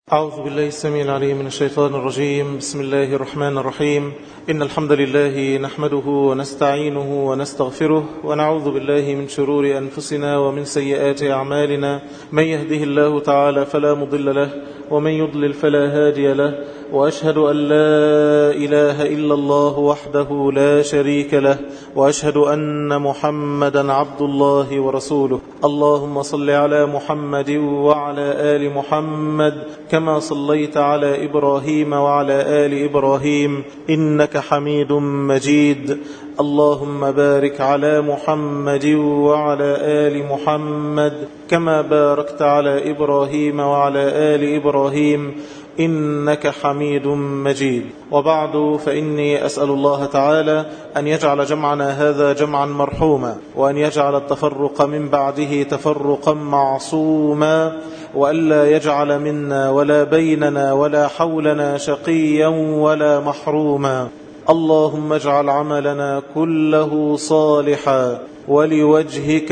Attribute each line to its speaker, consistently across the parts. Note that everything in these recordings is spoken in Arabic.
Speaker 1: أعوذ بالله السميع العليم من الشيطان الرجيم. بسم الله الرحمن الرحيم. إن الحمد لله نحمده ونستعينه ونستغفره ونعوذ بالله من شرور أنفسنا ومن سيئات أعمالنا. من يهده الله تعالى فلا مضل له ومن يضلل فلا هادي له، وأشهد أن لا إله إلا الله وحده لا شريك له، وأشهد أن محمدا عبد الله ورسوله. اللهم صل على محمد وعلى آل محمد كما صليت على إبراهيم وعلى آل إبراهيم إنك حميد مجيد. اللهم بارك على محمد وعلى آل محمد كما باركت على إبراهيم وعلى آل إبراهيم إنك حميد مجيد. وبعد، فإني أسأل الله تعالى أن يجعل جمعنا هذا جمعا مرحوما، وأن يجعل التفرق من بعده تفرقا معصوما، وألا يجعل منا ولا بيننا ولا حولنا شقيا ولا محروما. اللهم اجعل عملنا كله صالحا ولوجهك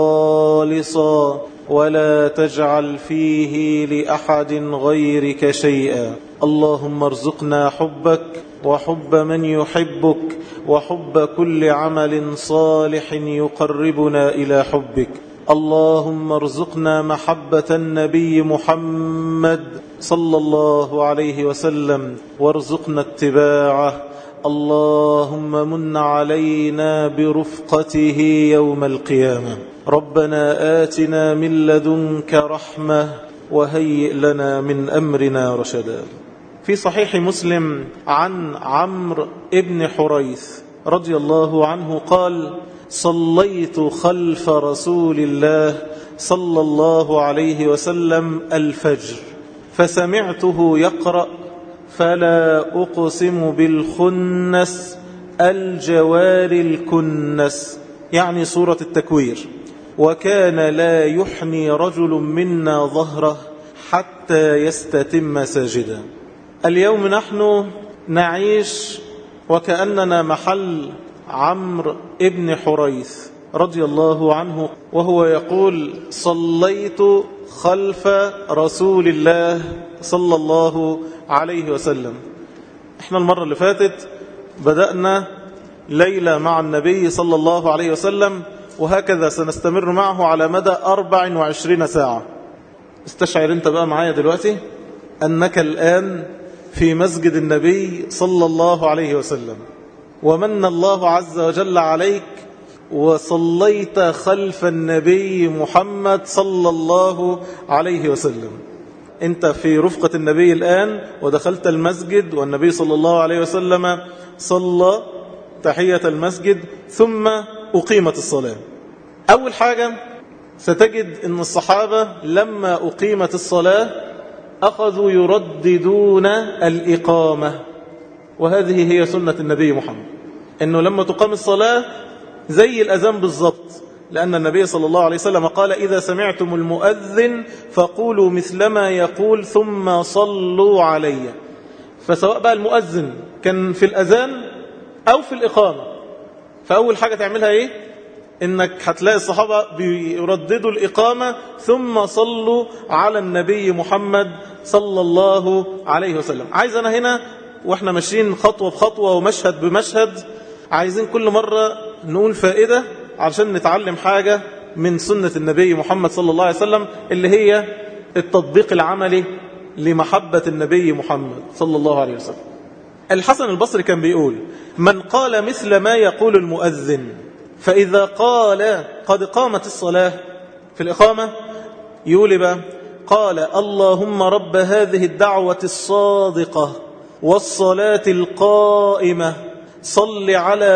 Speaker 1: خالصا، ولا تجعل فيه لأحد غيرك شيئا. اللهم ارزقنا حبك وحب من يحبك وحب كل عمل صالح يقربنا إلى حبك. اللهم ارزقنا محبة النبي محمد صلى الله عليه وسلم وارزقنا اتباعه. اللهم من علينا برفقته يوم القيامة. ربنا آتنا من لدنك رحمة وهيئ لنا من أمرنا رشدا. في صحيح مسلم عن عمرو بن حريث رضي الله عنه قال: صليت خلف رسول الله صلى الله عليه وسلم الفجر فسمعته يقرأ: فلا أقسم بالخنس الجوار الكنس، يعني سورة التكوير. وكان لا يحني رجل منا ظهره حتى يستتم ساجدا. اليوم نحن نعيش وكأننا محل عمرو بن حريث رضي الله عنه، وهو يقول: صليت خلف رسول الله صلى الله عليه وسلم. احنا المرة اللي فاتت بدأنا ليلة مع النبي صلى الله عليه وسلم، وهكذا سنستمر معه على مدى 24 ساعة. استشعر انت بقى معايا دلوقتي أنك الآن في مسجد النبي صلى الله عليه وسلم، ومن الله عز وجل عليك وصليت خلف النبي محمد صلى الله عليه وسلم. انت في رفقة النبي الآن، ودخلت المسجد والنبي صلى الله عليه وسلم صلى تحية المسجد ثم أقيمت الصلاة. أول حاجة ستجد أن الصحابة لما أقيمت الصلاة أخذوا يرددون الإقامة، وهذه هي سنة النبي محمد، أنه لما تقام الصلاة زي الأذان بالضبط، لأن النبي صلى الله عليه وسلم قال: إذا سمعتم المؤذن فقولوا مثلما يقول ثم صلوا علي. فسواء بقى المؤذن كان في الأذان أو في الإقامة، فأول حاجة تعملها إيه؟ إنك هتلاقي الصحابة بيرددوا الإقامة ثم صلوا على النبي محمد صلى الله عليه وسلم. عايز أنا هنا وإحنا ماشيين خطوة بخطوة ومشهد بمشهد، عايزين كل مرة نقول فائدة عشان نتعلم حاجة من سنة النبي محمد صلى الله عليه وسلم، اللي هي التطبيق العملي لمحبة النبي محمد صلى الله عليه وسلم. الحسن البصري كان بيقول: من قال مثل ما يقول المؤذن فإذا قال قد قامت الصلاة في الإقامة يقول بقى: قال: اللهم رب هذه الدعوة الصادقة والصلاة القائمة صل على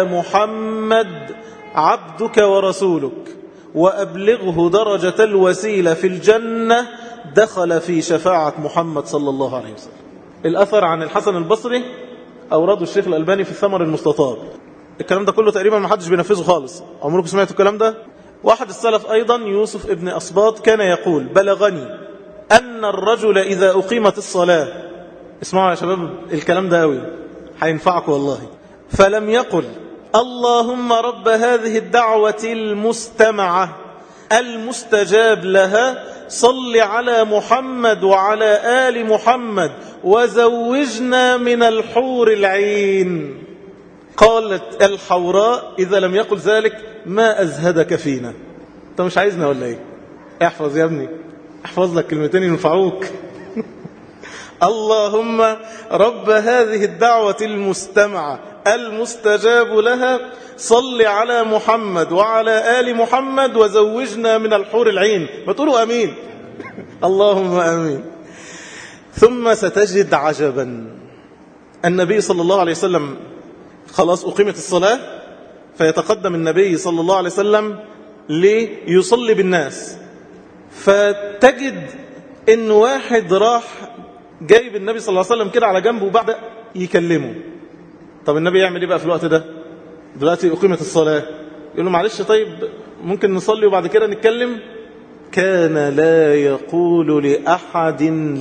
Speaker 1: محمد عبدك ورسولك وأبلغه درجة الوسيلة في الجنة، دخل في شفاعة محمد صلى الله عليه وسلم. الأثر عن الحسن البصري أورده الشيخ الألباني في الثمر المستطاب. الكلام ده كله تقريبا ما حدش بينفذه خالص. عمركم سمعتوا الكلام ده؟ واحد السلف أيضا يوسف ابن أصباط كان يقول: بلغني أن الرجل إذا أقيمت الصلاة، اسمعوا يا شباب الكلام ده قوي هينفعكم والله، فلم يقل: اللهم رب هذه الدعوة المستمعة المستجاب لها، صل على محمد وعلى آل محمد وزوجنا من الحور العين. قالت الحوراء إذا لم يقل ذلك ما أزهدك فينا. أنت مش عايزنا ولا إيه؟ احفظ يا ابني، احفظ لك كلمتين ينفعوك. اللهم رب هذه الدعوة المستمعة المستجاب لها صل على محمد وعلى آل محمد وزوجنا من الحور العين. ما تقولوا أمين. اللهم أمين. ثم ستجد عجبا. النبي صلى الله عليه وسلم خلاص أقيمت الصلاة، فيتقدم النبي صلى الله عليه وسلم ليصلي بالناس، فتجد إن واحد راح جايب النبي صلى الله عليه وسلم كده على جنبه وبعد يكلمه. طب النبي يعمل ايه بقى في الوقت ده؟ دلوقتي أقيمت الصلاة، يقول له معلش طيب ممكن نصلي وبعد كده نتكلم. كان لا يقول لأحد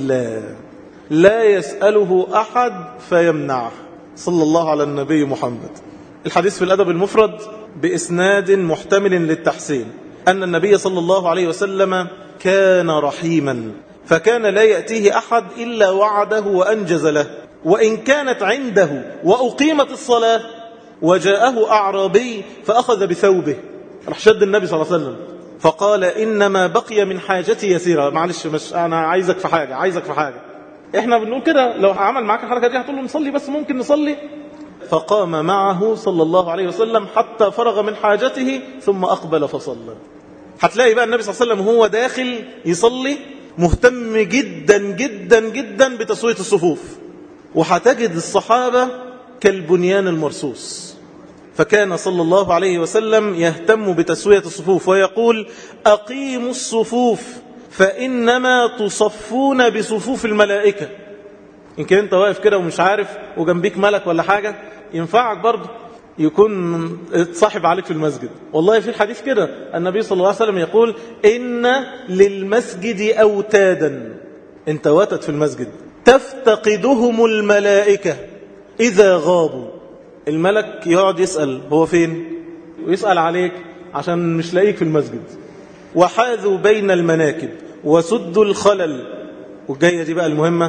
Speaker 1: لا يسأله أحد فيمنعه صلى الله على النبي محمد. الحديث في الأدب المفرد بإسناد محتمل للتحسين أن النبي صلى الله عليه وسلم كان رحيما، فكان لا يأتيه أحد إلا وعده وأنجز له، وإن كانت عنده وأقيمت الصلاة وجاءه أعرابي فأخذ بثوبه، راح شد النبي صلى الله عليه وسلم فقال إنما بقي من حاجتي يسيرة، معلش مش أنا عايزك في حاجة، عايزك في حاجة. إحنا بنقول كده لو عمل معاك الحركة دي هتقول له نصلي بس ممكن نصلي. فقام معه صلى الله عليه وسلم حتى فرغ من حاجته ثم أقبل فصلى. هتلاقي بقى النبي صلى الله عليه وسلم هو داخل يصلي مهتم جدا جدا جدا بتسوية الصفوف، وهتجد الصحابة كالبنيان المرصوص. فكان صلى الله عليه وسلم يهتم بتسوية الصفوف ويقول أقيموا الصفوف فإنما تصفون بصفوف الملائكة. إن كنت انت واقف كده ومش عارف وجنبيك ملك ولا حاجة ينفعك برضه يكون صاحب عليك في المسجد. والله في الحديث كده النبي صلى الله عليه وسلم يقول إن للمسجد أوتادا، انت واتت في المسجد تفتقدهم الملائكة إذا غابوا. الملك يقعد يسأل هو فين، ويسأل عليك عشان مش لاقيك في المسجد. وحاذوا بين المناكب وسدوا الخلل، والجاية دي بقى المهمة،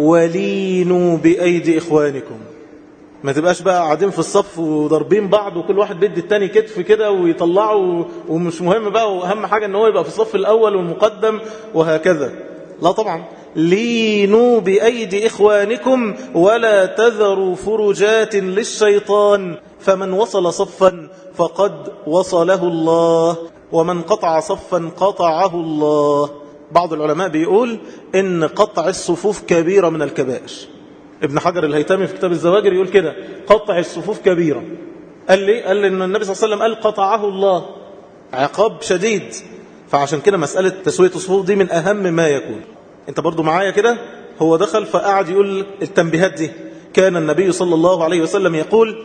Speaker 1: ولينوا بأيدي إخوانكم. ما تبقاش بقى قاعدين في الصف وضربين بعض وكل واحد بيدي التاني كتف كده ويطلعوا، ومش مهم بقى، وأهم حاجة ان هو يبقى في الصف الأول والمقدم وهكذا. لا طبعا، لينوا بأيدي إخوانكم ولا تذروا فرجات للشيطان، فمن وصل صفا فقد وصله الله ومن قطع صفا قطعه الله. بعض العلماء بيقول إن قطع الصفوف كبيرة من الكبائر. ابن حجر الهيثمي في كتاب الزواجر يقول كده قطع الصفوف كبيرة. قال لي إن النبي صلى الله عليه وسلم قال قطعه الله، عقاب شديد. فعشان كده مسألة تسوية الصفوف دي من أهم ما يكون. انت برضو معايا كده. هو دخل فقعد يقول التنبيهات دي. كان النبي صلى الله عليه وسلم يقول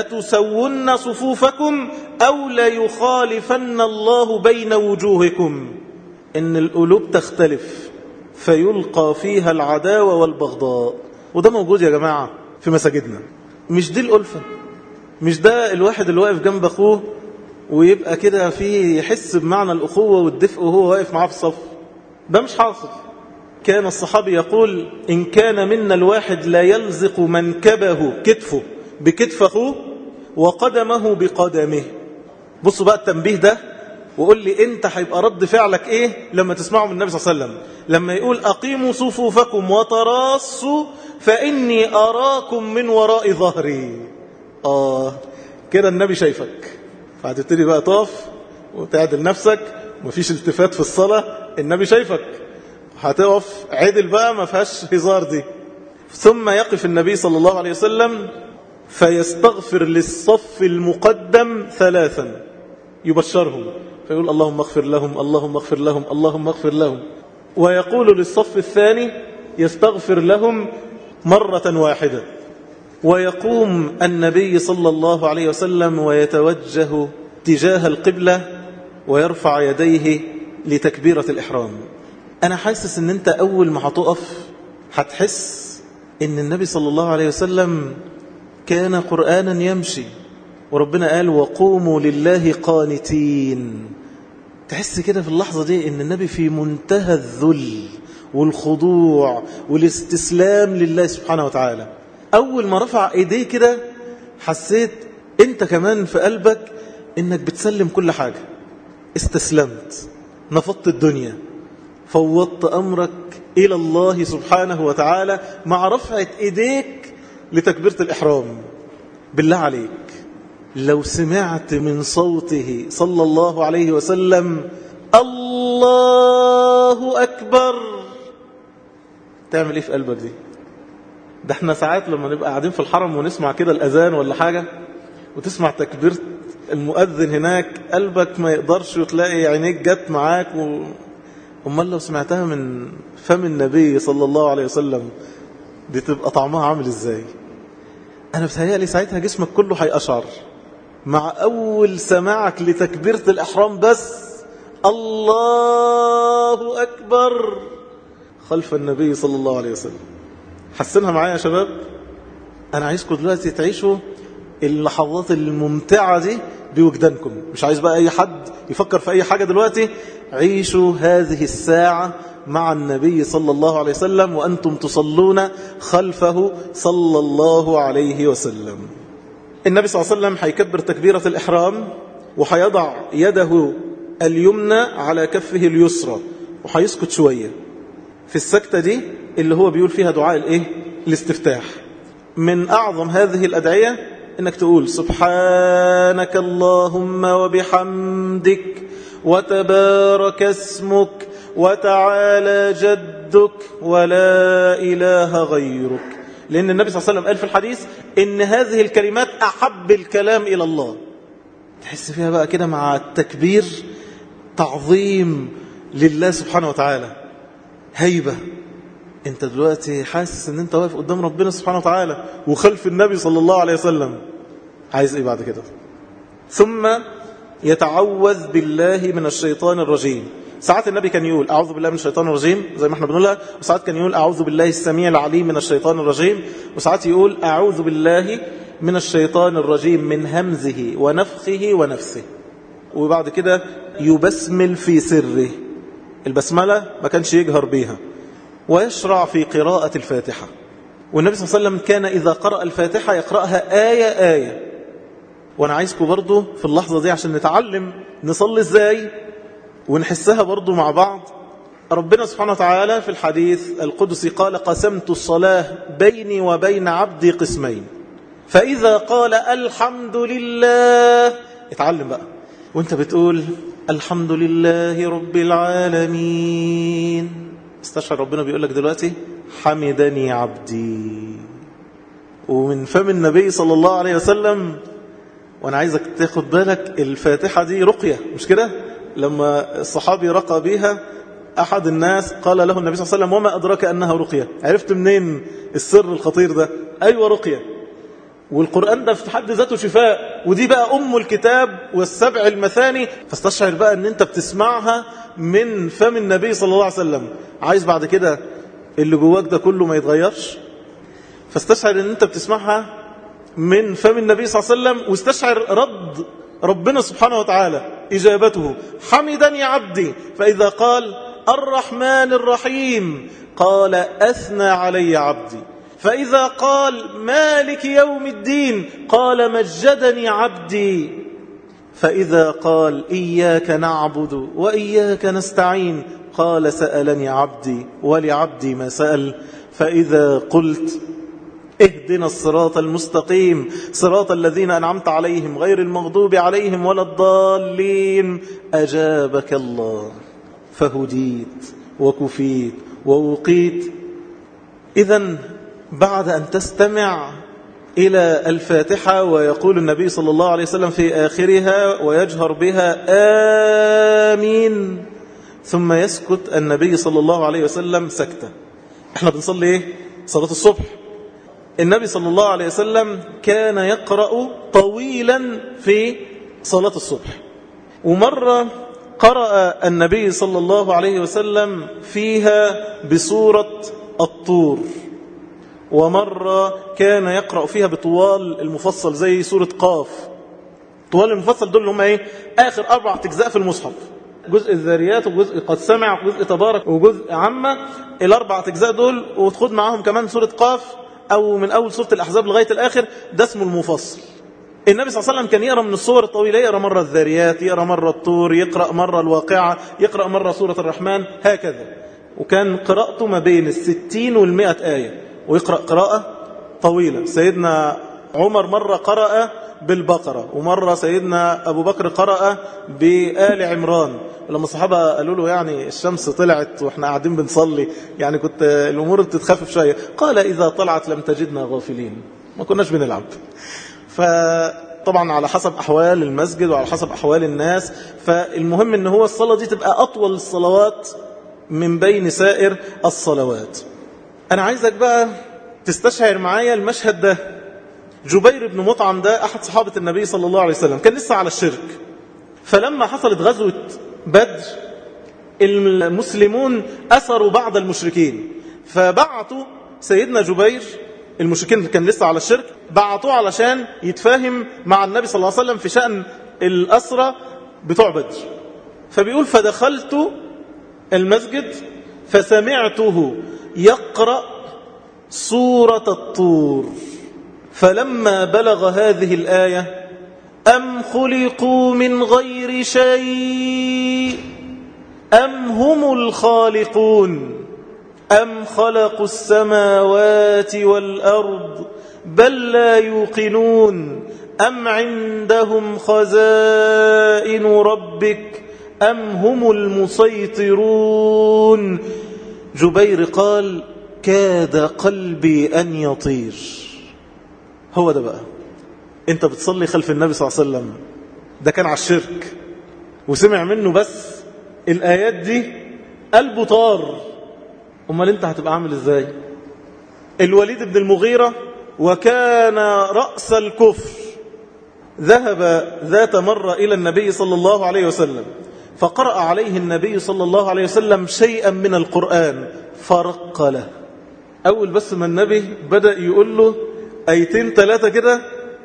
Speaker 1: لتسون صفوفكم أو ليخالفن الله بين وجوهكم. إن القلوب تختلف فيلقى فيها العداوة والبغضاء، وده موجود يا جماعة في مساجدنا. مش دي الألفة، مش ده الواحد اللي واقف جنب أخوه ويبقى كده فيه يحس بمعنى الأخوة والدفء وهو واقف معاه في الصف. ده مش حاصل. كان الصحابي يقول إن كان منا الواحد لا يلزق منكبه كتفه بكتف أخوه وقدمه بقدمه. بصوا بقى التنبيه ده، وقول لي انت هيبقى رد فعلك ايه لما تسمعوا من النبي صلى الله عليه وسلم لما يقول أقيموا صفوفكم وتراصوا فإني أراكم من وراء ظهري. كده النبي شايفك، فهتبتدي بقى تقف وتعدل نفسك، مفيش التفات في الصلاة، النبي شايفك، هتقف عدل بقى ما فيهاش هزار دي. ثم يقف النبي صلى الله عليه وسلم فيستغفر للصف المقدم 3، يبشرهم فيقول اللهم اغفر لهم اللهم اغفر لهم اللهم اغفر لهم، ويقول للصف الثاني يستغفر لهم مرة واحدة. ويقوم النبي صلى الله عليه وسلم ويتوجه تجاه القبلة ويرفع يديه لتكبيرة الإحرام. أنا حاسس أن أنت أول ما هتقف هتحس أن النبي صلى الله عليه وسلم كان قرآنا يمشي، وربنا قال وقوموا لله قانتين. تحس كده في اللحظة دي ان النبي في منتهى الذل والخضوع والاستسلام لله سبحانه وتعالى. أول ما رفع ايديه كده حسيت انت كمان في قلبك انك بتسلم كل حاجة، استسلمت، نفضت الدنيا، فوضت أمرك إلى الله سبحانه وتعالى مع رفعة إيديك لتكبيرة الإحرام. بالله عليك لو سمعت من صوته صلى الله عليه وسلم الله أكبر، تعمل إيه في قلبك دي؟ ده احنا ساعات لما نبقى قاعدين في الحرم ونسمع كده الأذان ولا حاجة وتسمع تكبيرة المؤذن هناك، قلبك ما يقدرش وتلاقي عينيك جت معاك أمال لو سمعتها من فم النبي صلى الله عليه وسلم دي تبقى طعمها عامل إزاي؟ أنا بتهيألي ساعتها جسمك كله هيقشعر مع أول سماعك لتكبيرة الإحرام، بس الله أكبر خلف النبي صلى الله عليه وسلم. حسنها معايا يا شباب. أنا عايزكم دلوقتي تعيشوا اللحظات الممتعة دي بوجدانكم، مش عايز بقى أي حد يفكر في أي حاجة دلوقتي. عيشوا هذه الساعة مع النبي صلى الله عليه وسلم وأنتم تصلون خلفه صلى الله عليه وسلم. النبي صلى الله عليه وسلم هيكبر تكبيرة الإحرام وهيضع يده اليمنى على كفه اليسرى وهيسكت شوية في السكتة دي اللي هو بيقول فيها دعاء الاستفتاح. من أعظم هذه الأدعية إنك تقول سبحانك اللهم وبحمدك وتبارك اسمك وتعالى جدك ولا إله غيرك، لأن النبي صلى الله عليه وسلم قال في الحديث إن هذه الكلمات أحب الكلام إلى الله. تحس فيها بقى كده مع التكبير تعظيم لله سبحانه وتعالى، هيبة. انت دلوقتي حاسس ان انت واقف قدام ربنا سبحانه وتعالى وخلف النبي صلى الله عليه وسلم. عايز ايه بعد كده؟ ثم يتعوذ بالله من الشيطان الرجيم. ساعات النبي كان يقول أعوذ بالله من الشيطان الرجيم زي ما احنا بنقولها، وساعات كان يقول أعوذ بالله السميع العليم من الشيطان الرجيم، وساعات يقول أعوذ بالله من الشيطان الرجيم من همزه ونفخه ونفسه. وبعد كده يبسمل في سره، البسملة ما كانش يجهر بيها، ويشرع في قراءة الفاتحة. والنبي صلى الله عليه وسلم كان إذا قرأ الفاتحة يقرأها آية آية. وأنا عايزكم برضو في اللحظة دي عشان نتعلم نصلي إزاي ونحسها برضو مع بعض. ربنا سبحانه وتعالى في الحديث القدسي قال قسمت الصلاة بيني وبين عبدي قسمين، فإذا قال الحمد لله، اتعلم بقى وانت بتقول الحمد لله رب العالمين، استشعر ربنا بيقول لك دلوقتي حمدني عبدي. ومن فم النبي صلى الله عليه وسلم، وانا عايزك تاخد بالك الفاتحة دي رقية مش كده؟ لما الصحابي رقى بيها أحد الناس قال له النبي صلى الله عليه وسلم وما أدراك أنها رقية؟ عرفت منين السر الخطير ده؟ أيوة رقية. والقرآن ده في حد ذاته شفاء، ودي بقى أم الكتاب والسبع المثاني. فاستشعر بقى أن أنت بتسمعها من فم النبي صلى الله عليه وسلم. عايز بعد كده اللي جواك ده كله ما يتغيرش، فاستشعر أن أنت بتسمعها من فم النبي صلى الله عليه وسلم، واستشعر رد ربنا سبحانه وتعالى إجابته حمدني عبدي، فإذا قال الرحمن الرحيم قال أثنى علي عبدي، فإذا قال مالك يوم الدين قال مجدني عبدي، فإذا قال إياك نعبد وإياك نستعين قال سألني عبدي ولعبدي ما سأل، فإذا قلت اهدنا الصراط المستقيم صراط الذين أنعمت عليهم غير المغضوب عليهم ولا الضالين أجابك الله، فهديت وكفيت ووقيت. إذن بعد أن تستمع إلى الفاتحة ويقول النبي صلى الله عليه وسلم في آخرها ويجهر بها آمين، ثم يسكت النبي صلى الله عليه وسلم سكتة. احنا بنصلي ايه؟ صلاة الصبح. النبي صلى الله عليه وسلم كان يقرأ طويلا في صلاة الصبح، ومرة قرأ النبي صلى الله عليه وسلم فيها بسورة الطور، ومرة كان يقرأ فيها بطوال المفصل زي سورة قاف. طوال المفصل دول هم ايه؟ آخر 4 أجزاء في المصحف. جزء الذاريات وجزء قد سمع وجزء تبارك وجزء عامة، الأربع أجزاء دول، وتخد معاهم كمان سورة قاف أو من أول سورة الأحزاب لغاية الآخر، ده اسمه المفصل. النبي صلى الله عليه وسلم كان يقرأ من الصور الطويلة، يقرأ مرة الذاريات، يقرأ مرة الطور، يقرأ مرة الواقعة، يقرأ مرة سورة الرحمن، هكذا. وكان قراءته ما بين 60 و100 آية، ويقرأ قراءة طويلة. سيدنا عمر مرة قرأ بالبقرة، ومرة سيدنا أبو بكر قرأ بآل عمران. لما الصحابة قالوا له يعني الشمس طلعت وإحنا قاعدين بنصلي، يعني كنت الأمور بتتخفف شوية، قال إذا طلعت لم تجدنا غافلين، ما كناش بنلعب. فطبعا على حسب أحوال المسجد وعلى حسب أحوال الناس، فالمهم إن هو الصلاة دي تبقى أطول الصلوات من بين سائر الصلوات. أنا عايزك بقى تستشعر معايا المشهد ده. جبير بن مطعم ده أحد صحابة النبي صلى الله عليه وسلم، كان لسه على الشرك. فلما حصلت غزوة بدر المسلمون أسروا بعض المشركين، فبعتوا سيدنا جبير، المشركين كان لسه على الشرك، بعتوه علشان يتفاهم مع النبي صلى الله عليه وسلم في شأن الأسرى بتوع بدر. فبيقول فدخلت المسجد فسمعته يقرأ سورة الطور، فلما بلغ هذه الآية أم خلقوا من غير شيء أم هم الخالقون أم خلقوا السماوات والأرض بل لا يوقنون أم عندهم خزائن ربك أم هم المسيطرون. جبير قال كاد قلبي أن يطير. هو ده بقى، انت بتصلي خلف النبي صلى الله عليه وسلم، ده كان على الشرك وسمع منه بس الآيات دي قلبه طار، امال انت هتبقى عامل ازاي؟ الوليد بن المغيرة وكان رأس الكفر ذهب ذات مرة إلى النبي صلى الله عليه وسلم، فقرأ عليه النبي صلى الله عليه وسلم شيئا من القرآن فرق له. أول بس ما النبي بدأ يقول له آيتين 3 كده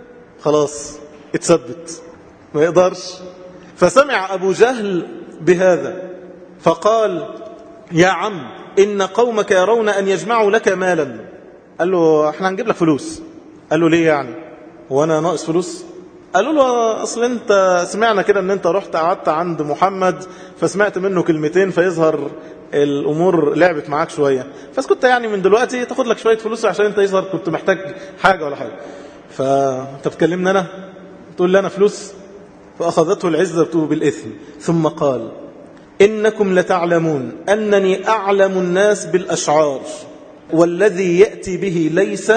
Speaker 1: خلاص اتثبت ما يقدرش. فسمع أبو جهل بهذا فقال يا عم إن قومك يرون أن يجمعوا لك مالا. قال له احنا هنجيب لك فلوس. قال له ليه يعني وانا ناقص فلوس؟ قالوا له اصل انت سمعنا كده ان انت رحت قعدت عند محمد فسمعت منه كلمتين فيظهر الامور لعبت معاك شوية، فاسكت يعني من دلوقتي تاخد لك شوية فلوس عشان انت يظهر كنت محتاج حاجة ولا حاجة. فانت بتكلمني انا تقول لي انا فلوس؟ فاخذته العزة بالإثم. ثم قال إنكم لتعلمون أنني أعلم الناس بالأشعار، والذي يأتي به ليس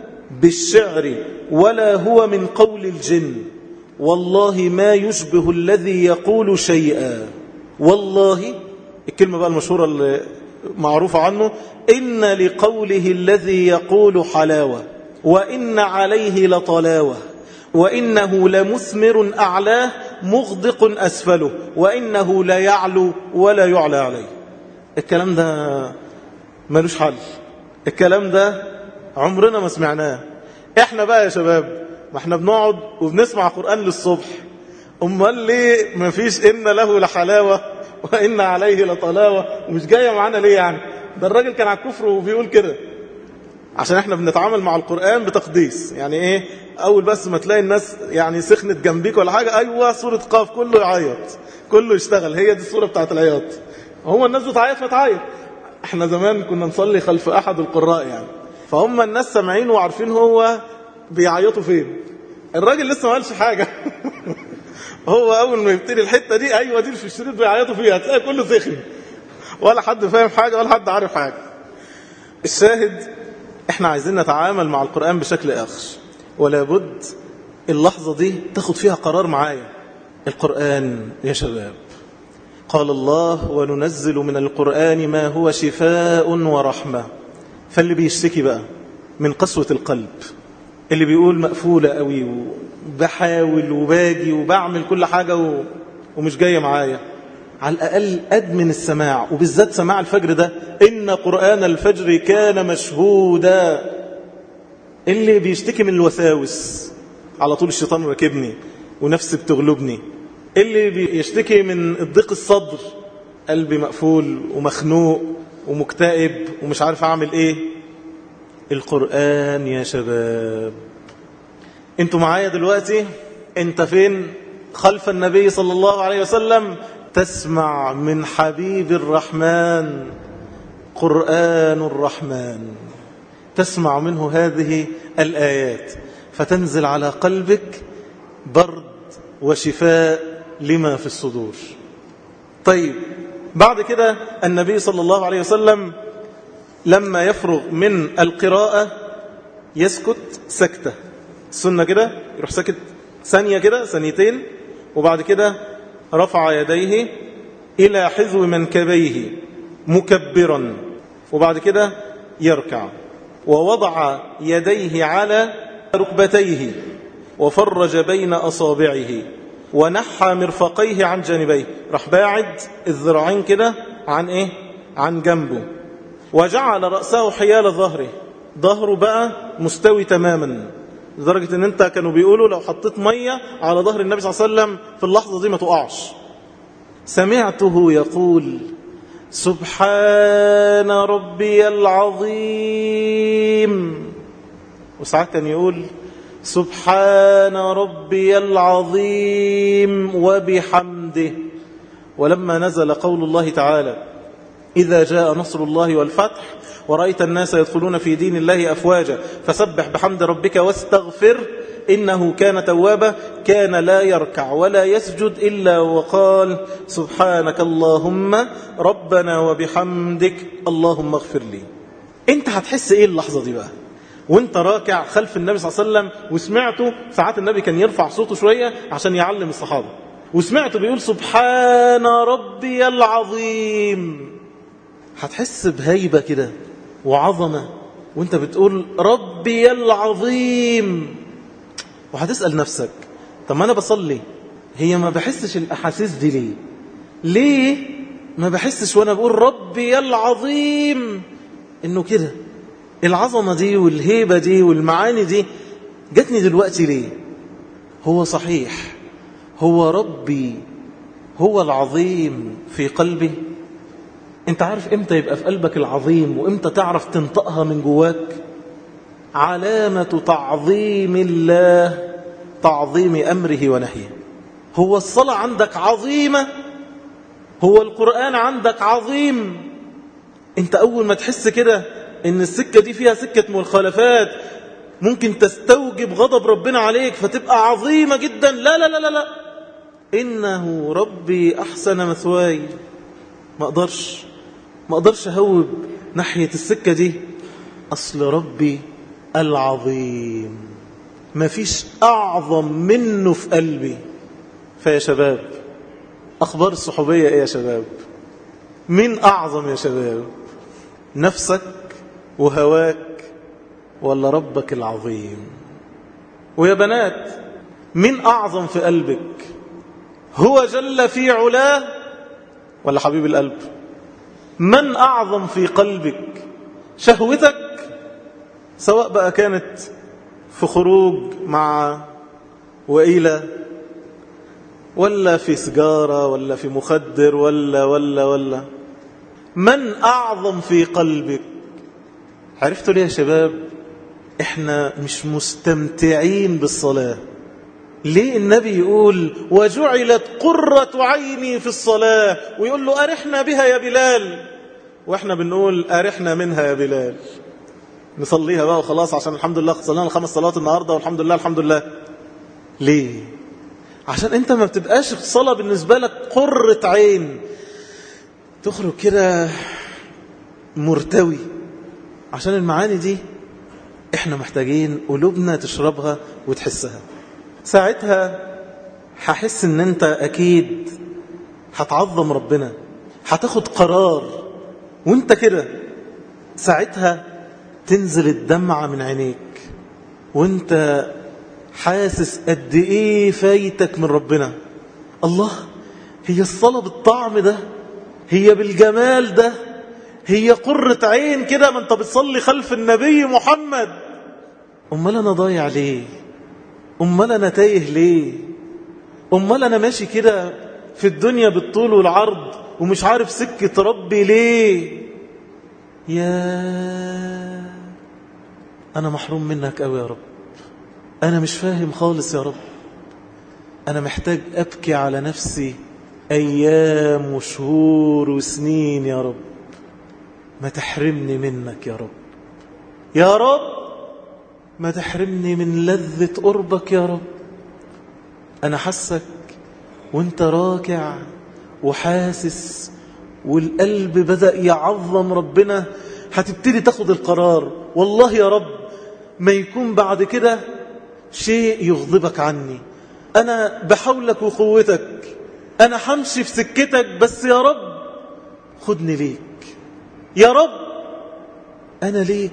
Speaker 1: بالشعر ولا هو من قول الجن، والله ما يشبه الذي يقول شيئا. والله الكلمة بقى المشهورة اللي معروفة عنه، إن لقوله الذي يقول حلاوة وإن عليه لطلاوة وإنه لمثمر أعلاه مغدق أسفله وإنه لا يعلو ولا يعلى عليه. الكلام ده ملوش حل، الكلام ده عمرنا ما سمعناه. احنا بقى يا شباب ما احنا بنقعد وبنسمع قرآن للصبح، امال ليه ما فيش إن له لحلاوة وإن عليه لطلاوة ومش جاية معانا ليه؟ يعني ده الراجل كان على الكفر وبيقول كده، عشان احنا بنتعامل مع القرآن بتقديس. يعني ايه؟ اول بس ما تلاقي الناس يعني سخنت جنبيك ولا حاجة، ايوه سورة قاف كله يعيط كله يشتغل، هي دي السورة بتاعت العياط. هو الناس بتعيط فتعيط. احنا زمان كنا نصلي خلف احد القراء يعني، فهم الناس سامعين وعارفين هو بيعيطوا فين. الراجل لسه ما قالش حاجة هو اول ما يبتدي الحتة دي ايوه دي في الشريط بيعيطوا فيها، هتلاقي كله سخن ولا حد فاهم حاجة ولا حد عارف حاجة. الشاهد احنا عايزين نتعامل مع القرآن بشكل آخر، ولا بد اللحظة دي تاخد فيها قرار معايا. القرآن يا شباب قال الله وننزل من القرآن ما هو شفاء ورحمة. فاللي بيشتكي بقى من قسوة القلب، اللي بيقول مقفولة قوي وبحاول وباجي وبعمل كل حاجة ومش جاية معايا، على الأقل أدمن السماع، وبالذات سماع الفجر ده، إن قرآن الفجر كان مشهودا. اللي بيشتكي من الوساوس على طول الشيطان راكبني ونفسي بتغلبني، اللي بيشتكي من الضيق الصدر، قلبي مقفول ومخنوق ومكتئب ومش عارف أعمل إيه. القرآن يا شباب، انتوا معايا دلوقتي؟ انت فين؟ خلف النبي صلى الله عليه وسلم، تسمع من حبيب الرحمن قرآن الرحمن، تسمع منه هذه الآيات فتنزل على قلبك برد وشفاء لما في الصدور. طيب بعد كده النبي صلى الله عليه وسلم لما يفرغ من القراءة يسكت سكتة السنة كده، يروح سكت ثانية كده ثانيتين، وبعد كده رفع يديه إلى حذو منكبيه مكبرا، وبعد كده يركع ووضع يديه على ركبتيه وفرج بين أصابعه ونحى مرفقيه عن جانبيه، راح باعد الذراعين كده عن إيه؟ عن جنبه، وجعل رأسه حيال ظهره، ظهره بقى مستوي تماما لدرجة ان انت كانوا بيقولوا لو حطيت مية على ظهر النبي صلى الله عليه وسلم في اللحظة دي ما تقعش. سمعته يقول سبحان ربي العظيم، وساعات كان يقول سبحان ربي العظيم وبحمده. ولما نزل قول الله تعالى إذا جاء نصر الله والفتح ورأيت الناس يدخلون في دين الله أفواجا فسبح بحمد ربك واستغفر إنه كان توابا، كان لا يركع ولا يسجد إلا وقال سبحانك اللهم ربنا وبحمدك اللهم اغفر لي. انت هتحس ايه اللحظة دي بقى وانت راكع خلف النبي صلى الله عليه وسلم وسمعته؟ ساعات النبي كان يرفع صوته شوية عشان يعلم الصحابة، وسمعته بيقول سبحان ربي العظيم، هتحس بهيبة كده وعظمة وانت بتقول ربي العظيم. وهتسأل نفسك طب ما انا بصلي، هي ما بحسش الاحاسيس دي ليه؟ ليه ما بحسش وانا بقول ربي العظيم انه كده العظمة دي والهيبة دي والمعاني دي جاتني دلوقتي ليه؟ هو صحيح هو ربي هو العظيم في قلبي. انت عارف امتى يبقى في قلبك العظيم وامتى تعرف تنطقها من جواك؟ علامة تعظيم الله تعظيم أمره ونهيه. هو الصلاة عندك عظيمة، هو القرآن عندك عظيم. انت أول ما تحس كده ان السكة دي فيها سكة مخالفات ممكن تستوجب غضب ربنا عليك فتبقى عظيمة جدا، لا لا لا لا لا، إنه ربي أحسن مثواي، ما أقدرش أهوب ناحية السكة دي، أصل ربي العظيم ما فيش أعظم منه في قلبي. فيا شباب أخبار الصحوبية إيه يا شباب؟ مين أعظم يا شباب؟ نفسك وهواك ولا ربك العظيم؟ ويا بنات مين أعظم في قلبك؟ هو جل في علاه ولا حبيب القلب؟ من أعظم في قلبك؟ شهوتك سواء بقى كانت في خروج مع وإلى ولا في سجارة ولا في مخدر ولا من أعظم في قلبك؟ عرفتوا ليه يا شباب احنا مش مستمتعين بالصلاة؟ ليه النبي يقول وجعلت قرة عيني في الصلاة ويقول له أرحنا بها يا بلال، واحنا بنقول أرحنا منها يا بلال، نصليها بقى وخلاص عشان الحمد لله صلينا الخمس صلوات النهاردة والحمد لله الحمد لله. ليه؟ عشان انت ما بتبقاش الصلاة بالنسبة لك قرة عين، تخرج كده مرتوي. عشان المعاني دي احنا محتاجين قلوبنا تشربها وتحسها. ساعتها هحس ان انت اكيد هتعظم ربنا، هتاخد قرار وانت كده. ساعتها تنزل الدمعة من عينيك وانت حاسس قد ايه فايتك من ربنا. الله، هي الصلاة بالطعم ده، هي بالجمال ده، هي قرة عين كده، ما انت بتصلي خلف النبي محمد. امال انا ضايع ليه؟ امال انا تايه ليه؟ أمال أنا ماشي كده في الدنيا بالطول والعرض ومش عارف سكة ربي ليه؟ يا أنا محروم منك أوي يا رب، أنا مش فاهم خالص يا رب، أنا محتاج أبكي على نفسي أيام وشهور وسنين يا رب، ما تحرمني منك يا رب، يا رب ما تحرمني من لذة قربك يا رب. أنا حسك وانت راكع وحاسس والقلب بدأ يعظم ربنا، هتبتدي تاخد القرار، والله يا رب ما يكون بعد كده شيء يغضبك عني، أنا بحولك وقوتك، أنا همشي في سكتك، بس يا رب خدني ليك يا رب، أنا ليك،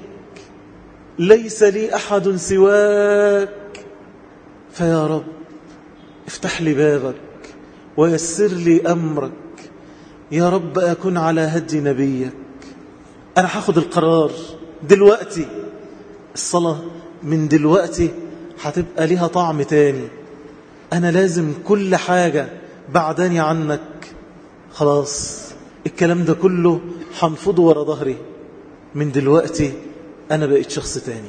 Speaker 1: ليس لي أحد سواك، فيا رب افتح لي بابك ويسر لي أمرك، يا رب أكون على هدي نبيك. أنا هاخد القرار دلوقتي، الصلاة من دلوقتي هتبقى لها طعم تاني، أنا لازم كل حاجة بعداني عنك خلاص الكلام ده كله هنفضه ورا ظهري، من دلوقتي أنا بقيت شخص تاني.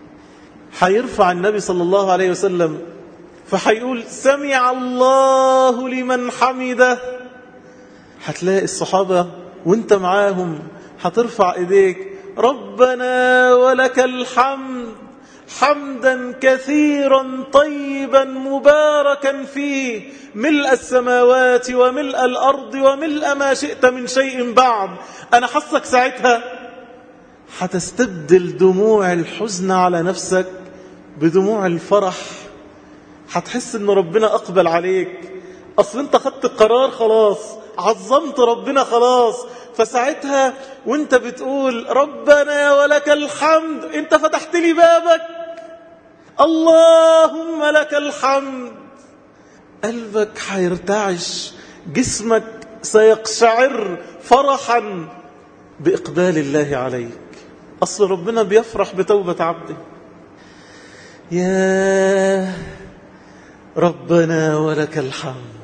Speaker 1: هيرفع النبي صلى الله عليه وسلم فهيقول سمع الله لمن حمده، هتلاقي الصحابة وانت معاهم هترفع ايديك ربنا ولك الحمد حمدا كثيرا طيبا مباركا فيه ملء السماوات وملء الأرض وملء ما شئت من شيء بعد. أنا حسك ساعتها هتستبدل دموع الحزن على نفسك بدموع الفرح، هتحس ان ربنا أقبل عليك، أصل انت خدت القرار خلاص، عظمت ربنا خلاص، فساعتها وانت بتقول ربنا ولك الحمد انت فتحت لي بابك، اللهم لك الحمد، قلبك هيرتعش، جسمك سيقشعر فرحا بإقبال الله عليك، أصل ربنا بيفرح بتوبة عبده. يا ربنا ولك الحمد،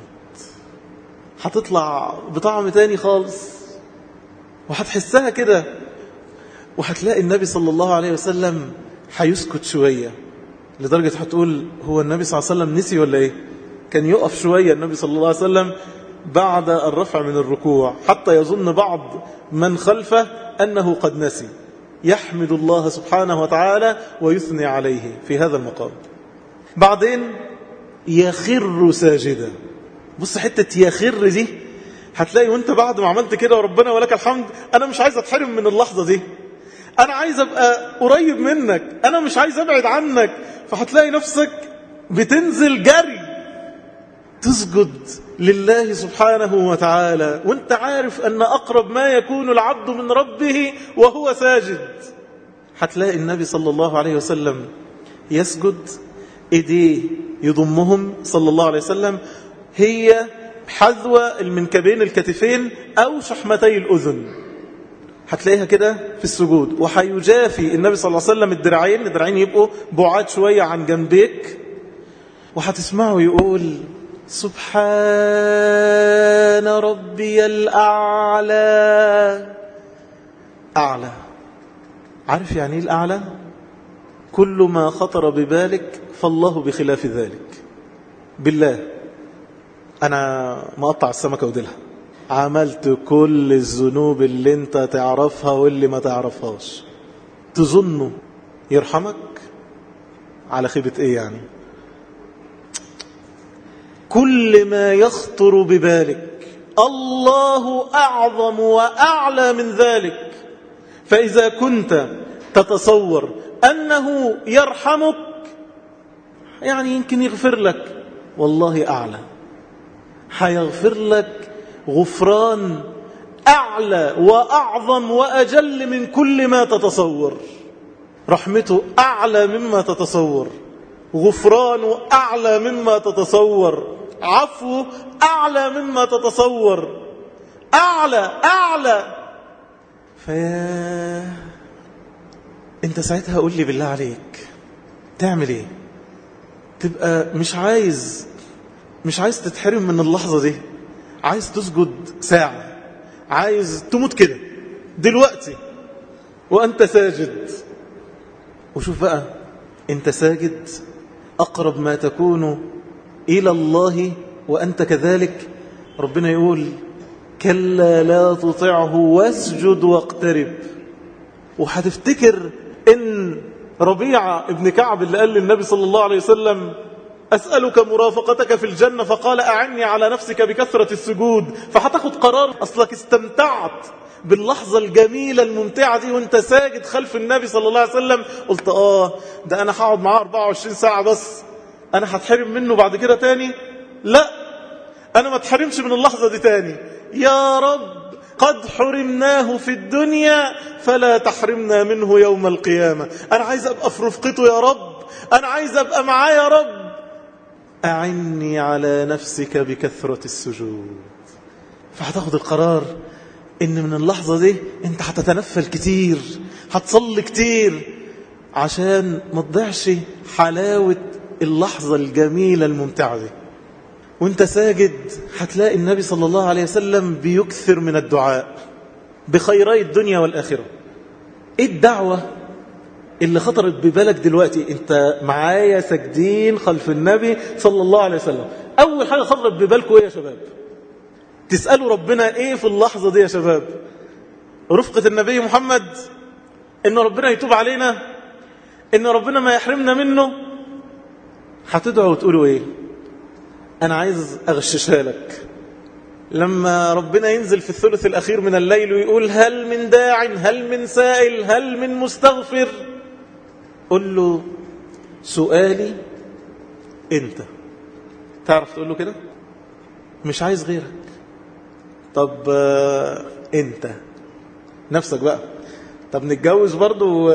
Speaker 1: هتطلع بطعم تاني خالص وهتحسها كده، وهتلاقي النبي صلى الله عليه وسلم هيسكت شوية، لدرجة هتقول هو النبي صلى الله عليه وسلم نسي ولا ايه؟ كان يقف شوية النبي صلى الله عليه وسلم بعد الرفع من الركوع حتى يظن بعض من خلفه أنه قد نسي، يحمد الله سبحانه وتعالى ويثني عليه في هذا المقام. بعدين يخر ساجدا، بص حتة يخر دي هتلاقي وانت بعد ما عملت كده وربنا ولك الحمد، أنا مش عايز أتحرم من اللحظة دي، أنا عايز أبقى قريب منك، أنا مش عايز أبعد عنك، فهتلاقي نفسك بتنزل جري تسجد لله سبحانه وتعالى وانت عارف أن أقرب ما يكون العبد من ربه وهو ساجد. هتلاقي النبي صلى الله عليه وسلم يسجد، ايديه يضمهم صلى الله عليه وسلم هي حذو المنكبين الكتفين أو شحمتي الأذن، هتلاقيها كده في السجود، وحيجافي النبي صلى الله عليه وسلم الدراعين يبقوا بعاد شوية عن جنبيك، وهتسمعه يقول سبحان ربي الأعلى. أعلى، عارف يعني ايه الأعلى؟ كل ما خطر ببالك فالله بخلاف ذلك. بالله أنا مقطع السمكة وديلها، عملت كل الذنوب اللي انت تعرفها واللي ما تعرفهاش، تظنه يرحمك؟ على خيبة ايه يعني؟ كل ما يخطر ببالك الله أعظم وأعلى من ذلك، فإذا كنت تتصور أنه يرحمك يعني يمكن يغفر لك، والله أعلى، هيغفر لك غفران أعلى وأعظم وأجل من كل ما تتصور، رحمته أعلى مما تتصور، غفرانه أعلى مما تتصور، عفوه أعلى مما تتصور، أعلى. فيا انت ساعتها قول لي بالله عليك تعمل ايه؟ تبقى مش عايز مش عايز تتحرم من اللحظة دي، عايز تسجد ساعة، عايز تموت كده دلوقتي وأنت ساجد. وشوف بقى أنت ساجد أقرب ما تكون إلى الله وأنت كذلك، ربنا يقول كلا لا تطعه واسجد واقترب. وهتفتكر إن ربيعة ابن كعب اللي قال للنبي صلى الله عليه وسلم أسألك مرافقتك في الجنة، فقال أعني على نفسك بكثرة السجود. فهتاخد قرار، أصلك استمتعت باللحظة الجميلة الممتعة دي وانت ساجد خلف النبي صلى الله عليه وسلم. قلت ده أنا هقعد معاه 24 ساعة بس، أنا هتحرم منه بعد كده تاني؟ لا، أنا ما اتحرمش من اللحظة دي تاني. يا رب قد حرمناه في الدنيا فلا تحرمنا منه يوم القيامة. أنا عايز أبقى في رفقته يا رب، أنا عايز أبقى معاه يا رب. أعني على نفسك بكثرة السجود. فهتاخد القرار إن من اللحظة دي أنت هتتنفل كتير، هتصلي كتير، عشان ما تضيعش حلاوة اللحظة الجميلة الممتعة دي. وانت ساجد هتلاقي النبي صلى الله عليه وسلم بيكثر من الدعاء بخيري الدنيا والآخرة. ايه الدعوة اللي خطرت ببالك دلوقتي انت معايا ساجدين خلف النبي صلى الله عليه وسلم؟ اول حاجة خطرت ببالكم ايه يا شباب؟ تسألوا ربنا ايه في اللحظة دي يا شباب؟ رفقة النبي محمد، ان ربنا يتوب علينا، ان ربنا ما يحرمنا منه. هتدعوا وتقولوا ايه؟ أنا عايز أغششها لك. لما ربنا ينزل في الثلث الأخير من الليل ويقول هل من داع، هل من سائل، هل من مستغفر، قل له سؤالي أنت. تعرف تقول له كده؟ مش عايز غيرك. طب أنت نفسك بقى. طب نتجوز برضو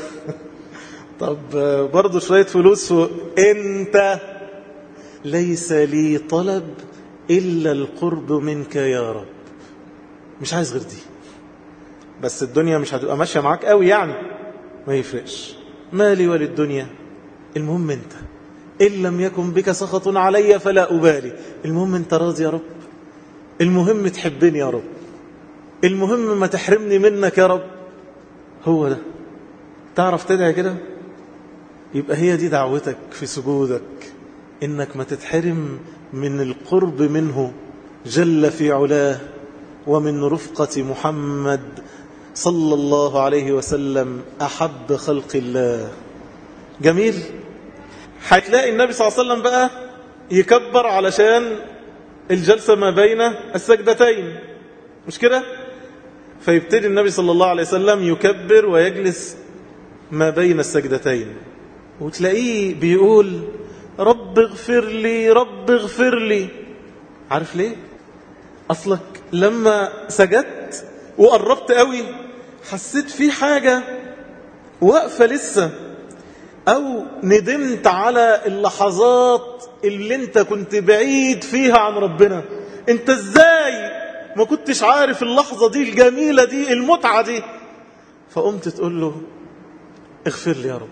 Speaker 1: طب برضو شوية فلوس أنت ليس لي طلب إلا القرب منك يا رب. مش عايز غير دي. بس الدنيا مش هتبقى ماشية معاك قوي يعني، ما يفرقش، مالي وللدنيا، المهم انت. إن لم يكن بك سخط علي فلا أبالي. المهم انت راضي يا رب، المهم تحبني يا رب، المهم ما تحرمني منك يا رب. هو ده. تعرف تدعي كده؟ يبقى هي دي دعوتك في سجودك، إنك ما تتحرم من القرب منه جل في علاه ومن رفقة محمد صلى الله عليه وسلم أحب خلق الله. جميل. هتلاقي النبي صلى الله عليه وسلم بقى يكبر علشان الجلسة ما بين السجدتين، مش كده؟ فيبتدي النبي صلى الله عليه وسلم يكبر ويجلس ما بين السجدتين، وتلاقيه بيقول رب اغفر لي، رب اغفر لي. عارف ليه؟ أصلك لما سجدت وقربت قوي حسيت في حاجة واقفة لسه، أو ندمت على اللحظات اللي انت كنت بعيد فيها عن ربنا. انت ازاي ما كنتش عارف اللحظة دي الجميلة دي المتعة دي؟ فقمت تقول له اغفر لي يا رب،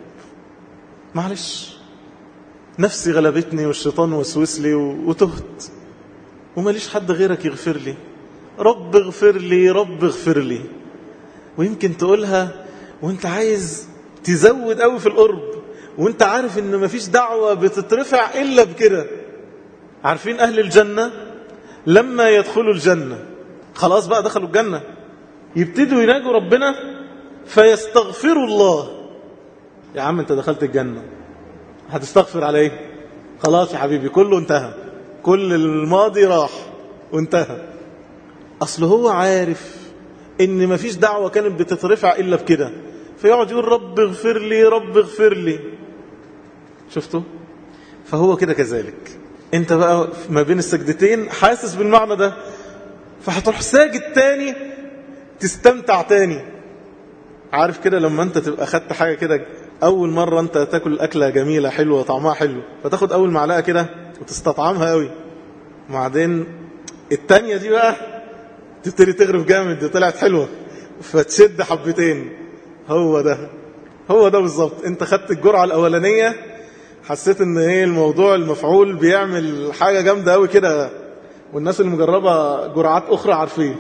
Speaker 1: معلش نفسي غلبتني والشيطان وسوس لي وتهت وماليش حد غيرك يغفر لي. رب اغفر لي، رب اغفر لي. ويمكن تقولها وانت عايز تزود قوي في القرب، وانت عارف ان مفيش دعوة بتترفع الا بكده. عارفين اهل الجنة لما يدخلوا الجنة، خلاص بقى دخلوا الجنة، يبتدوا يناجوا ربنا فيستغفروا الله. يا عم انت دخلت الجنة، هتستغفر على ايه؟ خلاص يا حبيبي كله انتهى، كل الماضي راح وانتهى. اصل هو عارف ان مفيش دعوة كانت بتترفع الا بكده، فيقعد يقول رب اغفر لي، رب اغفر لي. شفتوا؟ فهو كده كذلك. انت بقى ما بين السجدتين حاسس بالمعنى ده، فهتروح ساجد تاني تستمتع تاني. عارف كده لما انت تبقى خدت حاجة كده اول مرة انت تاكل اكلة جميلة حلوة طعمها حلو، فتاخد اول معلقة كده وتستطعمها قوي، وبعدين التانية دي بقى تبتدي تغرف جامد، دي طلعت حلوة فتشد حبتين. هو ده بالظبط. انت خدت الجرعة الاولانية حسيت ان ايه الموضوع المفعول بيعمل حاجة جامدة قوي كده، والناس اللي مجربة جرعات اخرى عارفين.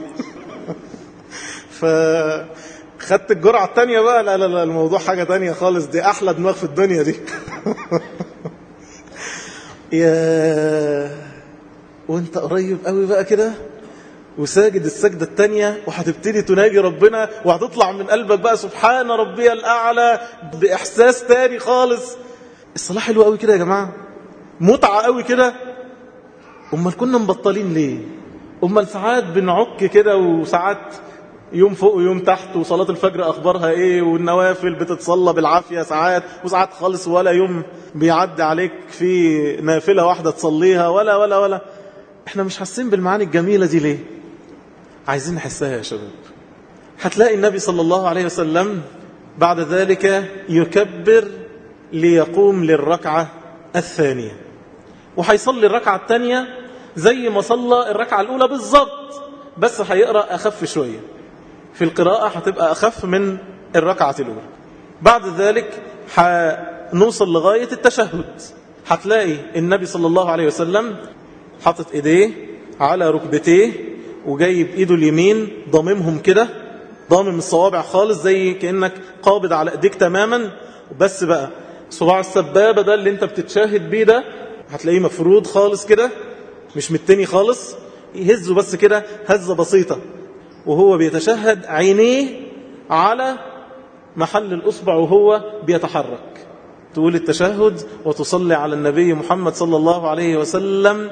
Speaker 1: فخدت الجرعة التانية بقى، لا لا لا، الموضوع حاجة تانية خالص، دي احلى دماغ في الدنيا دي. يا وانت قريب قوي بقى كده وساجد السجدة التانية، وهتبتدي تناجي ربنا، وهتطلع من قلبك بقى سبحان ربي الأعلى بإحساس تاني خالص. الصلاة حلوة قوي كده يا جماعة، متعة قوي كده. أمال كنا مبطلين ليه؟ أمال ساعات بنعك كده، وساعات يوم فوق ويوم تحت، وصلاة الفجر أخبارها إيه، والنوافل بتتصلى بالعافية ساعات، وساعات خالص ولا يوم بيعدي عليك في نافلة واحدة تصليها ولا ولا ولا. احنا مش حاسين بالمعاني الجميلة دي ليه؟ عايزين نحسها يا شباب. هتلاقي النبي صلى الله عليه وسلم بعد ذلك يكبر ليقوم للركعة الثانية، وهيصلي الركعة الثانية زي ما صلى الركعة الأولى بالضبط، بس هيقرأ أخف شوية في القراءة، هتبقى أخف من الركعة الأولى. بعد ذلك هنوصل لغاية التشهد، هتلاقي النبي صلى الله عليه وسلم حاطط إيديه على ركبتيه، وجايب إيده اليمين ضاممهم كده، ضامم الصوابع خالص زي كأنك قابض على إيديك تماما. بس بقى صباع السبابة ده اللي انت بتتشاهد بيه ده هتلاقيه مفروض خالص كده، مش متني خالص، يهزه بس كده هزة بسيطة وهو بيتشهد، عينيه على محل الأصبع وهو بيتحرك. تقول التشهد وتصلي على النبي محمد صلى الله عليه وسلم،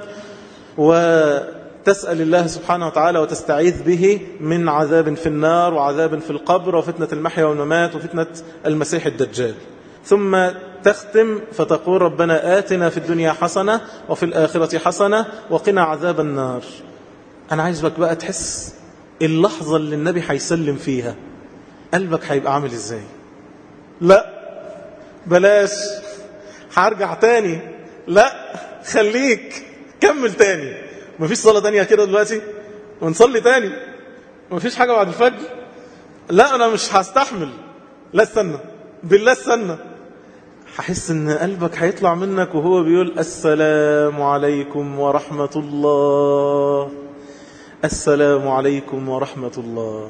Speaker 1: وتسأل الله سبحانه وتعالى وتستعيذ به من عذاب في النار وعذاب في القبر وفتنة المحيا والممات وفتنة المسيح الدجال. ثم تختم فتقول ربنا آتنا في الدنيا حسنة وفي الآخرة حسنة وقنا عذاب النار. أنا عايزك بقى تحس اللحظة اللي النبي هيسلم فيها قلبك هيبقى عامل إزاي. لا بلاش هرجع تاني، لا خليك كمل تاني. مفيش صلاة تانية كده دلوقتي ونصلي تاني؟ مفيش حاجة بعد الفجر؟ لا أنا مش هستحمل، لا استنى بالله استنى. هحس ان قلبك هيطلع منك وهو بيقول السلام عليكم ورحمة الله، السلام عليكم ورحمة الله.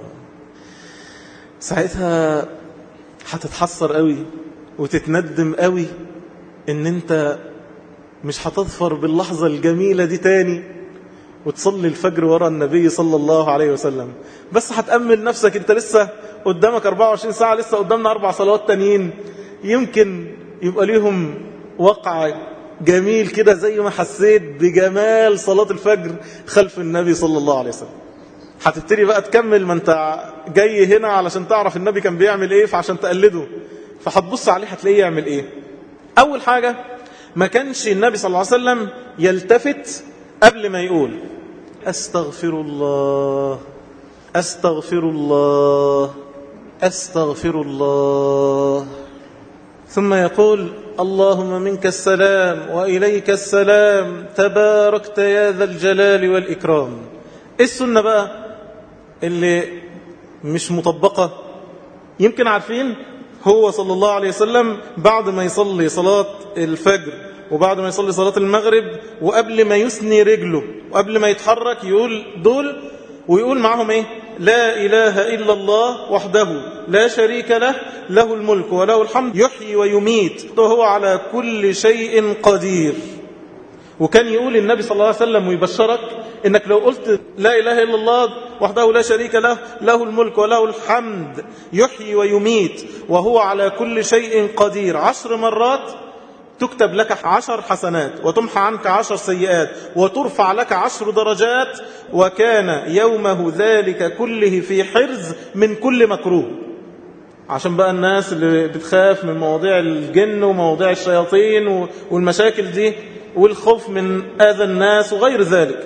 Speaker 1: ساعتها هتتحسر قوي وتتندم قوي ان انت مش هتظفر باللحظة الجميلة دي تاني وتصلي الفجر ورا النبي صلى الله عليه وسلم. بس هتأمل نفسك، انت لسه قدامك 24 ساعة، لسه قدامنا 4 صلوات تانيين يمكن يبقى ليهم وقع جميل كده زي ما حسيت بجمال صلاة الفجر خلف النبي صلى الله عليه وسلم. هتبتدي بقى تكمل، ما انت جاي هنا علشان تعرف النبي كان بيعمل ايه فعشان تقلده، فهتبص عليه هتلاقيه يعمل ايه. اول حاجة ما كانش النبي صلى الله عليه وسلم يلتفت قبل ما يقول استغفر الله استغفر الله استغفر الله، ثم يقول اللهم منك السلام وإليك السلام تباركت يا ذا الجلال والإكرام. إيه السنة بقى اللي مش مطبقة؟ يمكن عارفين هو صلى الله عليه وسلم بعد ما يصلي صلاة الفجر وبعد ما يصلي صلاة المغرب وقبل ما يثني رجله وقبل ما يتحرك يقول دول، ويقول معهم ايه؟ لا إله إلا الله وحده لا شريك له له الملك وله الحمد يحيي ويميت وهو على كل شيء قدير. وكان يقول النبي صلى الله عليه وسلم ويبشرك انك لو قلت لا إله إلا الله وحده لا شريك له له الملك وله الحمد يحيي ويميت وهو على كل شيء قدير 10 مرات تكتب لك 10 حسنات وتمحى عنك 10 سيئات وترفع لك 10 درجات، وكان يومه ذلك كله في حرز من كل مكروه. عشان بقى الناس اللي بتخاف من مواضيع الجن ومواضيع الشياطين والمشاكل دي والخوف من آذى الناس وغير ذلك،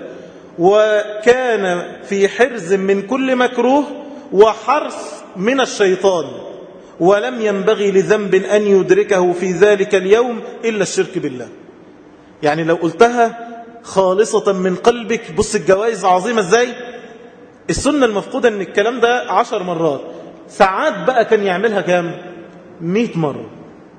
Speaker 1: وكان في حرز من كل مكروه وحرص من الشيطان، ولم ينبغي لذنب أن يدركه في ذلك اليوم إلا الشرك بالله. يعني لو قلتها خالصة من قلبك، بص الجوائز عظيمة ازاي. السنة المفقودة ان الكلام ده 10 مرات، ساعات بقى كان يعملها كام؟ 100 مرة.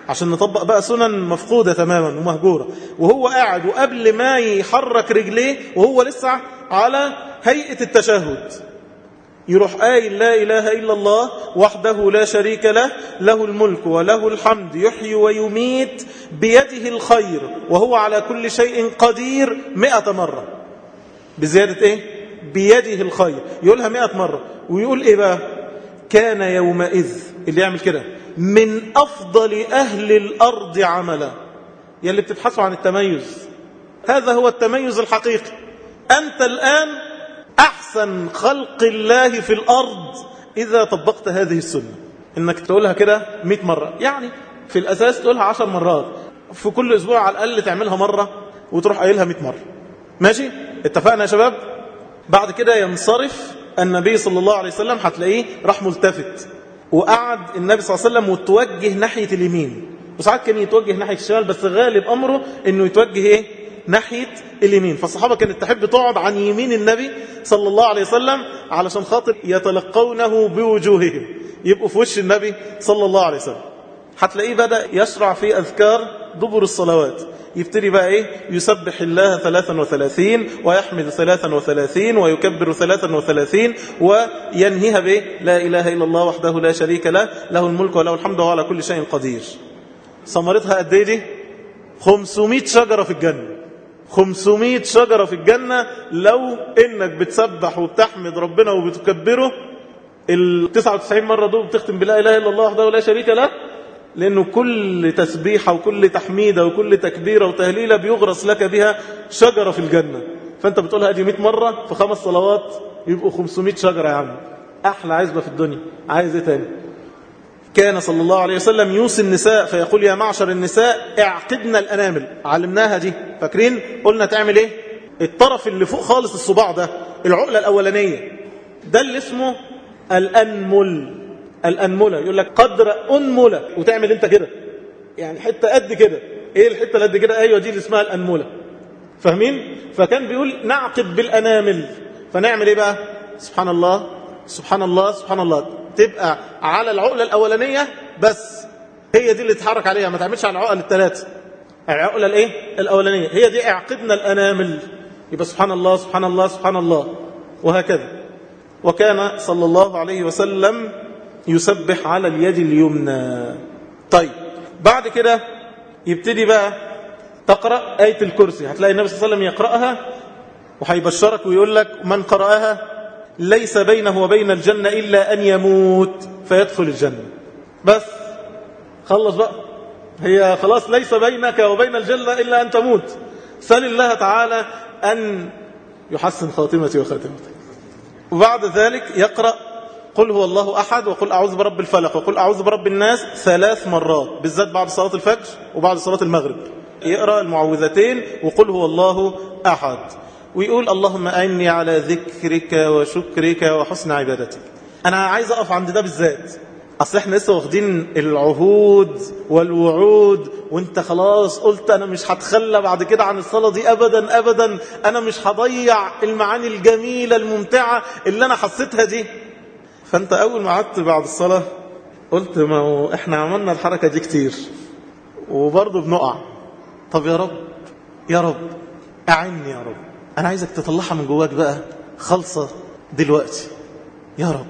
Speaker 1: عشان نطبق بقى سنن مفقودة تماما ومهجورة، وهو قاعد وقبل ما يحرك رجليه وهو لسه على هيئة التشهد يروح قايل لا إله إلا الله وحده لا شريك له، له الملك وله الحمد يحيي ويميت بيده الخير وهو على كل شيء قدير 100 مرة. بزيادة إيه؟ بيده الخير، يقولها 100 مرة. ويقول إيه بقى؟ كان يومئذ، اللي يعمل كده، من أفضل أهل الأرض عملا. يلي بتبحثوا عن التميز، هذا هو التميز الحقيقي. أنت الآن أحسن خلق الله في الأرض إذا طبقت هذه السنة، إنك تقولها كده 100 مرة. يعني في الأساس تقولها 10 مرات، في كل أسبوع على الأقل تعملها مرة وتروح قايلها 100 مرة. ماشي؟ اتفقنا يا شباب؟ بعد كده ينصرف النبي صلى الله عليه وسلم، هتلاقيه راح ملتفت وقعد النبي صلى الله عليه وسلم وتوجه ناحية اليمين، وساعات كان يتوجه ناحية الشمال، بس غالب أمره إنه يتوجه إيه؟ ناحية اليمين. فالصحابة كانت تحب تقعد عن يمين النبي صلى الله عليه وسلم علشان خاطر يتلقونه بوجوههم، يبقوا في وش النبي صلى الله عليه وسلم. هتلاقيه بدأ يشرع في أذكار دبر الصلوات، يبتدي بقى إيه؟ يسبح الله 33 ويحمد 33 ويكبر 33 وينهيها بإيه؟ لا إله إلا الله وحده لا شريك له، له الملك وله الحمد وهو على كل شيء قدير. ثمرتها قد إيه دي؟ 500 شجرة في الجنة. 500 شجرة في الجنة لو إنك بتسبح وبتحمد ربنا وبتكبره 99 مرة دول، بتختم بلا إله إلا الله وحده لا شريك له، لأنه كل تسبيحة وكل تحميدة وكل تكبيرة وتهليلة بيغرس لك بها شجرة في الجنة. فأنت بتقولها دي 100 مرة في 5 صلوات، يبقوا 500 شجرة يا عم. أحلى عزبة في الدنيا، عايز إيه تاني؟ كان صلى الله عليه وسلم يوصي النساء فيقول يا معشر النساء اعقدنا الأنامل. علمناها دي، فاكرين؟ قلنا تعمل إيه؟ الطرف اللي فوق خالص الصباع ده، العقلة الأولانية، ده اللي اسمه الأنمل. الأنملة يقول لك قدر أنملة، وتعمل انت كده، يعني حتة قد كده. ايه الحتة اللي قد كده؟ ايوه دي اللي اسمها الأنملة. فاهمين؟ فكان بيقول نعقد بالأنامل. فنعمل ايه بقى؟ سبحان الله سبحان الله سبحان الله، تبقى على العقلة الأولانية بس، هي دي اللي تتحرك عليها، ما تعملش على العقل الثلاثة. العقلة الايه؟ الأولانية هي دي اعقدنا الأنامل، يبقى سبحان الله سبحان الله سبحان الله، وهكذا. وكان صلى الله عليه وسلم يسبح على اليد اليمنى. طيب بعد كده يبتدي بقى تقرأ آية الكرسي. هتلاقي النبي صلى الله عليه وسلم يقرأها وهيبشرك ويقول لك من قرأها ليس بينه وبين الجنة إلا أن يموت فيدخل الجنة. بس خلص بقى، هي خلاص ليس بينك وبين الجنة إلا أن تموت. سل الله تعالى أن يحسن خاتمتي وخاتمتك. وبعد ذلك يقرأ قل هو الله أحد وقل أعوذ برب الفلق وقل أعوذ برب الناس 3 مرات، بالذات بعد صلاة الفجر وبعد صلاة المغرب. يقرأ المعوذتين وقل هو الله أحد، ويقول اللهم أعني على ذكرك وشكرك وحسن عبادتك. أنا عايز أقف عند ده بالذات، أصل احنا لسه واخدين العهود والوعود، وانت خلاص قلت أنا مش هتخلى بعد كده عن الصلاة دي أبدا أبدا، أنا مش هضيع المعاني الجميلة الممتعة اللي أنا حسيتها دي. فانت أول ما قعدت بعد الصلاة قلت ما هو احنا عملنا الحركة دي كتير وبرضه بنقع. طب يا رب يا رب أعني يا رب، أنا عايزك تطلعها من جواك بقى خلصة دلوقتي. يا رب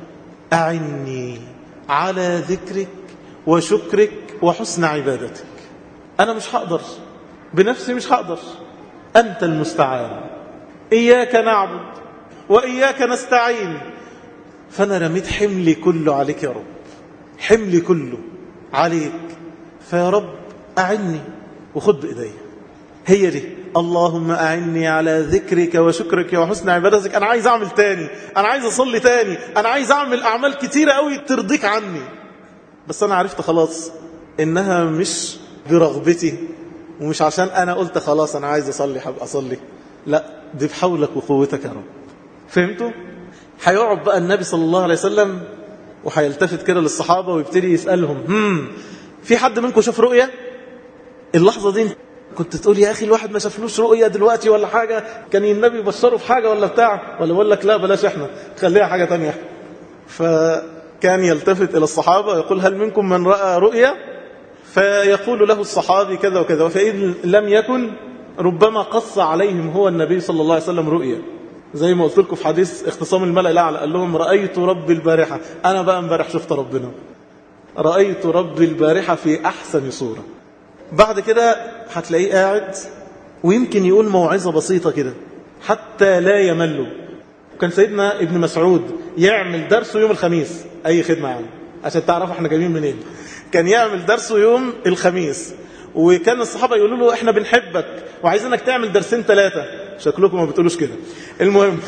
Speaker 1: أعني على ذكرك وشكرك وحسن عبادتك. أنا مش هقدر بنفسي، مش هقدر، أنت المستعان، إياك نعبد وإياك نستعين. فأنا رميت حملي كله عليك يا رب، حملي كله عليك، فيا رب أعني وخد بإيدي. هي دي اللهم أعني على ذكرك وشكرك وحسن عبادتك. أنا عايز أعمل تاني، أنا عايز أصلي تاني، أنا عايز أعمل أعمال كتيرة قوي ترضيك عني، بس أنا عرفت خلاص إنها مش برغبتي ومش عشان أنا قلت خلاص أنا عايز أصلي حب أصلي، لا دي بحولك وقوتك يا رب. فهمتوا؟ هيقعد بقى النبي صلى الله عليه وسلم وهيلتفت كده للصحابة ويبتدي يسألهم في حد منكم شاف رؤية؟ اللحظة دي كنت تقول يا أخي الواحد ما شافلوش رؤية دلوقتي ولا حاجة، كان النبي بشره في حاجة ولا بتاع، ولا يقول لك لا بلاش احنا خليها حاجة تانية. فكان يلتفت إلى الصحابة ويقول هل منكم من رأى رؤية؟ فيقول له الصحابي كذا وكذا، فإن لم يكن ربما قص عليهم هو النبي صلى الله عليه وسلم رؤيا، زي ما قلت لكم في حديث اختصام الملأ الأعلى، قال لهم رأيت ربي البارحة. أنا بقى امبارح شفت ربنا، رأيت ربي البارحة في أحسن صورة. بعد كده هتلاقيه قاعد ويمكن يقول موعظة بسيطة كده حتى لا يملوا. وكان سيدنا ابن مسعود يعمل درسه يوم الخميس، أي خدمة يعني عشان تعرفوا احنا جايين منين. كان يعمل درسه يوم الخميس، وكان الصحابة يقولوا له احنا بنحبك وعايزينك تعمل درسين 3. شكلكم ما بتقولوش كده، المهم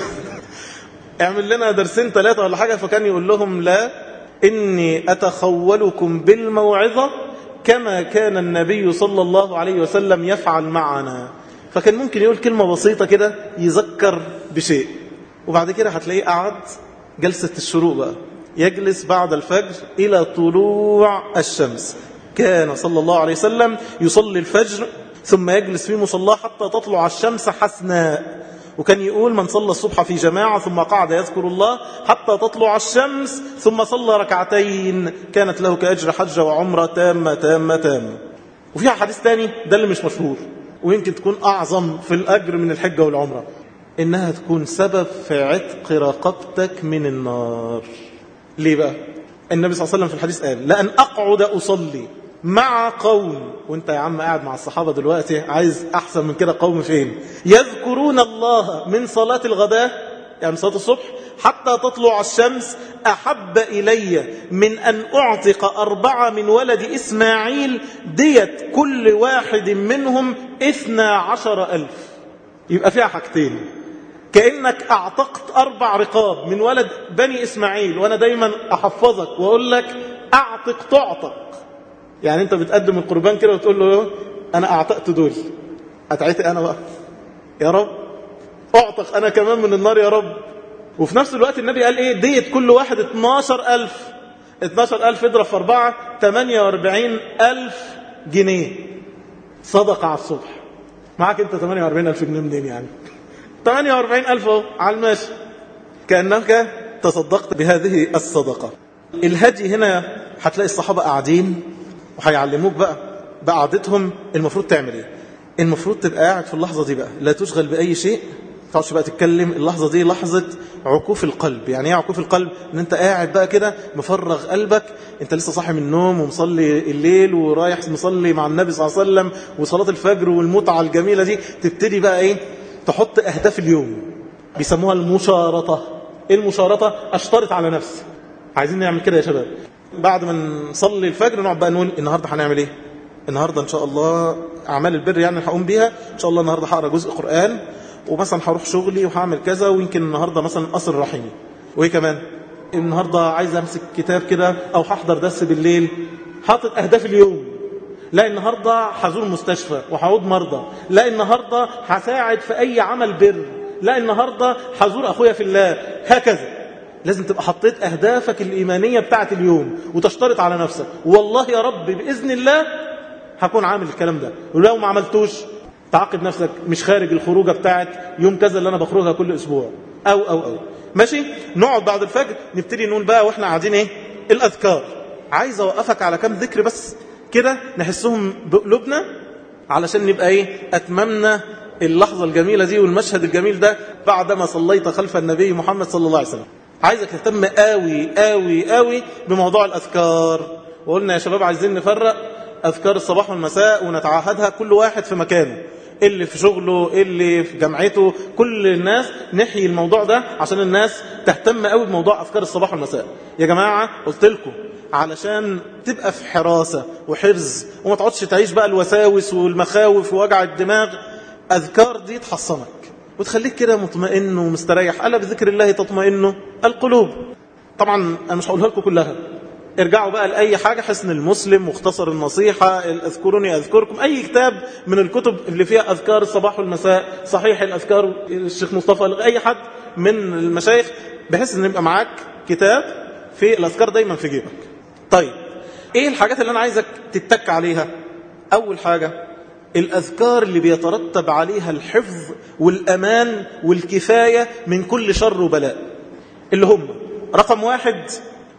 Speaker 1: اعمل لنا درسين 3 ولا حاجة. فكان يقول لهم لا، إني أتخولكم بالموعظة كما كان النبي صلى الله عليه وسلم يفعل معنا. فكان ممكن يقول كلمة بسيطة كده يذكر بشيء. وبعد كده هتلاقيه قعد جلسة الشروق بقى، يجلس بعد الفجر إلى طلوع الشمس. كان صلى الله عليه وسلم يصلي الفجر ثم يجلس في مصلاه حتى تطلع الشمس حسناء. وكان يقول من صلى الصبح في جماعة ثم قعد يذكر الله حتى تطلع الشمس ثم صلى ركعتين كانت له كأجر حجة وعمرة تامة تامة تامة. وفيها حديث تاني ده اللي مش مشهور ويمكن تكون أعظم في الأجر من الحجة والعمرة، إنها تكون سبب في عتق رقبتك من النار. ليه بقى؟ النبي صلى الله عليه وسلم في الحديث قال لأن أقعد أصلي مع قوم، وانت يا عم قاعد مع الصحابة دلوقتي، عايز أحسن من كده قوم فين؟ يذكرون الله من صلاة الغداء يعني صلاة الصبح حتى تطلع الشمس أحب إلي من أن أعتق 4 من ولد إسماعيل ديت كل واحد منهم 12,000. يبقى فيها حاجتين، كأنك أعتقت 4 رقاب من ولد بني إسماعيل. وأنا دايما أحفظك وأقول لك أعتق تعتق، يعني أنت بتقدم القربان كده وتقول له أنا أعتقت دول، أتعتق أنا بقى يا رب، أعتق أنا كمان من النار يا رب. وفي نفس الوقت النبي قال إيه؟ ديت كل واحد 12,000. 12,000 اضرب في 4 48,000 جنيه صدقة على الصبح. معك أنت 48,000 جنيه منين يعني؟ 48,000 أهو على الماشي، كأنك تصدقت بهذه الصدقة. الهدي هنا هتلاقي الصحابة قاعدين وهيعلموك بقى بقعدتهم المفروض تعمل ايه. المفروض تبقى قاعد في اللحظة دي بقى لا تشغل بأي شيء، ما تقعدش بقى تتكلم. اللحظة دي لحظة عكوف القلب. يعني ايه عكوف القلب؟ ان انت قاعد بقى كده مفرغ قلبك، انت لسه صاحي من النوم ومصلي الليل ورايح مصلي مع النبي صلى الله عليه وسلم وصلاة الفجر والمتعة الجميلة دي. تبتدي بقى ايه؟ تحط أهداف اليوم، بيسموها المشارطة. ايه المشارطة؟ اشترط على نفسي. عايزين نعمل كده يا شباب، بعد ما نصلي الفجر نقعد بقى نقول النهاردة هنعمل ايه؟ النهاردة ان شاء الله اعمال البر يعني هقوم بيها ان شاء الله. النهاردة هقرأ جزء قرآن، ومثلا هروح شغلي وهعمل كذا، ويمكن النهاردة مثلا أصل رحمي. وايه كمان؟ النهاردة عايز امسك كتاب كده او هحضر درس بالليل. حاطط اهداف اليوم. لا النهاردة هزور مستشفى وهعود مرضى. لا النهاردة هساعد في اي عمل بر. لا النهاردة هزور اخويا في الله. هكذا لازم تبقى حطيت أهدافك الإيمانية بتاعت اليوم وتشترط على نفسك، والله يا رب بإذن الله هكون عامل الكلام ده. ولو ما عملتوش تعاقب نفسك مش خارج الخروجة بتاعت يوم كذا اللي أنا بخرجها كل أسبوع أو ماشي. نقعد بعد الفجر نبتدي نقول بقى وإحنا قاعدين إيه؟ الأذكار. عايز أوقفك على كام ذكر بس كده نحسهم بقلوبنا علشان نبقى إيه؟ أتممنا اللحظة الجميلة دي والمشهد الجميل ده بعدما صليت خلف النبي محمد صلى الله عليه وسلم. عايزك تهتم قوي قوي قوي بموضوع الأذكار. وقلنا يا شباب عايزين نفرق أذكار الصباح والمساء ونتعاهدها كل واحد في مكانه، اللي في شغله اللي في جامعته، كل الناس نحيي الموضوع ده عشان الناس تهتم قوي بموضوع أذكار الصباح والمساء. يا جماعة قلت لكم علشان تبقى في حراسة وحرز وما تقعدش تعيش بقى الوساوس والمخاوف ووجع الدماغ. أذكار دي تحصنك وتخليك كده مطمئن ومستريح. ألا بذكر الله تطمئن القلوب. طبعا أنا مش هقولها لكم كلها، ارجعوا بقى لأي حاجة، حسن المسلم، مختصر النصيحة، اذكروني أذكركم، أي كتاب من الكتب اللي فيها أذكار الصباح والمساء، صحيح الأذكار الشيخ مصطفى، أي حد من المشايخ، بحيث أن يبقى معاك كتاب في الأذكار دايما في جيبك. طيب إيه الحاجات اللي أنا عايزك تتك عليها؟ أول حاجة الأذكار اللي بيترتب عليها الحفظ والأمان والكفاية من كل شر وبلاء، اللي هم رقم 1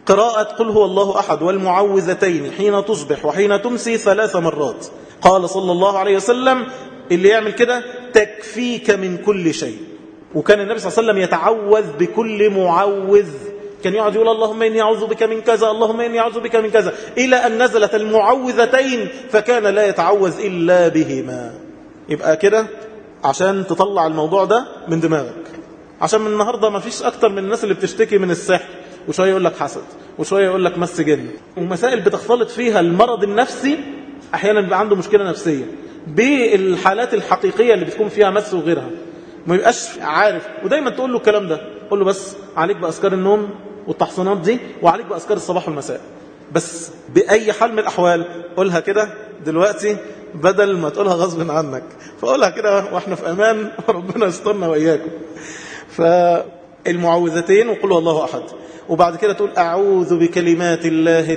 Speaker 1: قراءة قل هو الله أحد والمعوذتين حين تصبح وحين تمسي 3 مرات. قال صلى الله عليه وسلم اللي يعمل كده تكفيك من كل شيء. وكان النبي صلى الله عليه وسلم يتعوذ بكل معوذ، كان يقعد يقول اللهم إني أعوذ بك من كذا، اللهم إني أعوذ بك من كذا، إلى أن نزلت المعوذتين فكان لا يتعوذ إلا بهما. يبقى كده عشان تطلع الموضوع ده من دماغك، عشان من النهاردة ما فيش أكتر من الناس اللي بتشتكي من السحر، وشوية يقول لك حسد، وشوية يقول لك مس جن، ومسائل بتختلط فيها المرض النفسي. أحيانا بيبقى عنده مشكلة نفسية بالحالات الحقيقية اللي بتكون فيها مس وغيرها، ما يبقاش عارف. ودايما تقول له الكلام ده، قول له بس عليك بأذكار النوم والتحصينات دي، وعليك بأذكار الصباح والمساء، بس بأي حال من الأحوال قولها كده دلوقتي بدل ما تقولها غصب عنك. فقولها كده واحنا في أمان، وربنا يسترنا وإياكم. فالمعوذتين وقل الله أحد، وبعد كده تقول أعوذ بكلمات الله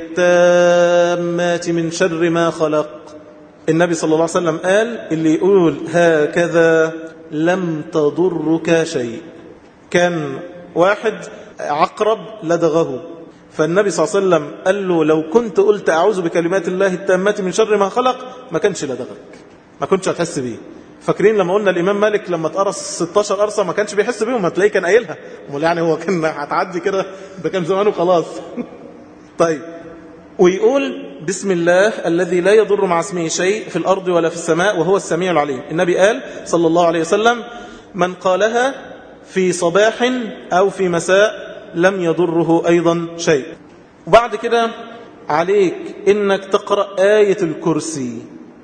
Speaker 1: التامات من شر ما خلق. النبي صلى الله عليه وسلم قال اللي يقول هكذا لم تضرك شيء. كان واحد عقرب لدغه، فالنبي صلى الله عليه وسلم قال له لو كنت قلت أعوذ بكلمات الله التامات من شر ما خلق ما كانش لدغك، ما كنتش هتحس بيه. فاكرين لما قلنا الإمام مالك لما اتقرص 16 قرصة ما كانش بيحس بيهم، ما تلاقيه كان قايلها، يعني هو كان هتعدي كده، ده كان زمانه خلاص. طيب، ويقول بسم الله الذي لا يضر مع اسمه شيء في الأرض ولا في السماء وهو السميع العليم. النبي قال صلى الله عليه وسلم من قالها في صباح أو في مساء لم يضره أيضا شيء. وبعد كده عليك إنك تقرأ آية الكرسي.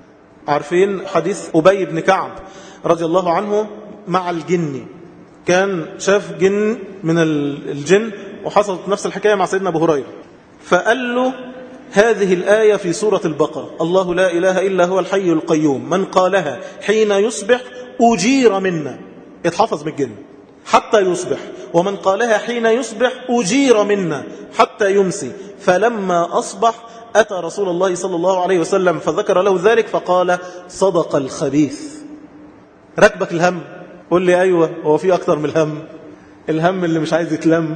Speaker 1: عارفين حديث أبي بن كعب رضي الله عنه مع الجن، كان شاف جن من الجن، وحصلت نفس الحكاية مع سيدنا أبو هريرة، فقال له هذه الآية في سورة البقرة الله لا إله إلا هو الحي القيوم من قالها حين يصبح أجير منا، اتحفظ من الجن حتى يصبح، ومن قالها حين يصبح أجير منا حتى يمسي. فلما أصبح أتى رسول الله صلى الله عليه وسلم فذكر له ذلك فقال صدق الخبيث. ركبك الهم؟ قل لي أيوة، هو في أكتر من الهم اللي مش عايز يتلم.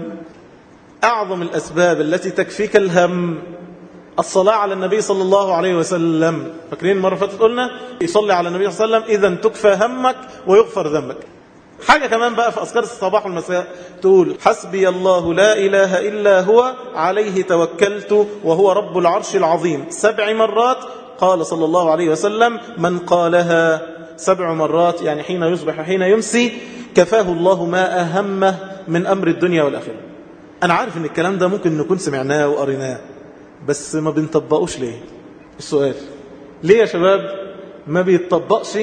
Speaker 1: أعظم الأسباب التي تكفيك الهم الصلاة على النبي صلى الله عليه وسلم. فاكرين مرة فاتت قلنا يصلي على النبي صلى الله عليه وسلم إذا تكفى همك ويغفر ذنبك. حاجة كمان بقى في أذكار الصباح والمساء تقول حسبي الله لا إله إلا هو عليه توكلت وهو رب العرش العظيم 7 مرات. قال صلى الله عليه وسلم من قالها 7 مرات يعني حين يصبح وحين يمسي كفاه الله ما أهمه من أمر الدنيا والآخرة. أنا عارف إن الكلام ده ممكن نكون سمعناه وقريناه، بس ما بنطبقوش ليه؟ السؤال ليه يا شباب ما بيتطبقش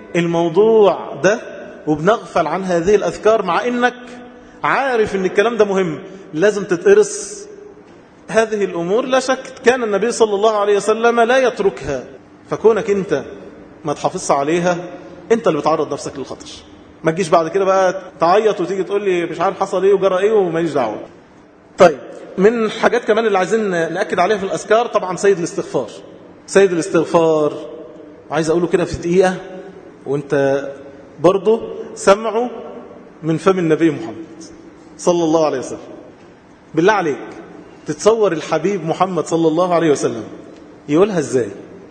Speaker 1: الموضوع ده وبنغفل عن هذه الأذكار، مع إنك عارف إن الكلام ده مهم لازم تتقرص هذه الأمور؟ لا شك كان النبي صلى الله عليه وسلم لا يتركها، فكونك أنت ما تحافظش عليها أنت اللي بتعرض نفسك للخطر. ما تجيش بعد كده بقى تعيط وتيجي تقول لي مش عارف حصل إيه وجرى إيه وماليش دعوة. طيب، من حاجات كمان اللي عايزين نأكد عليها في الأذكار طبعا سيد الاستغفار. سيد الاستغفار عايز أقوله كده في دقيقة وانت برضه سمعه من فم النبي محمد صلى الله عليه وسلم. بالله عليك تتصور الحبيب محمد صلى الله عليه وسلم يقولها ازاي؟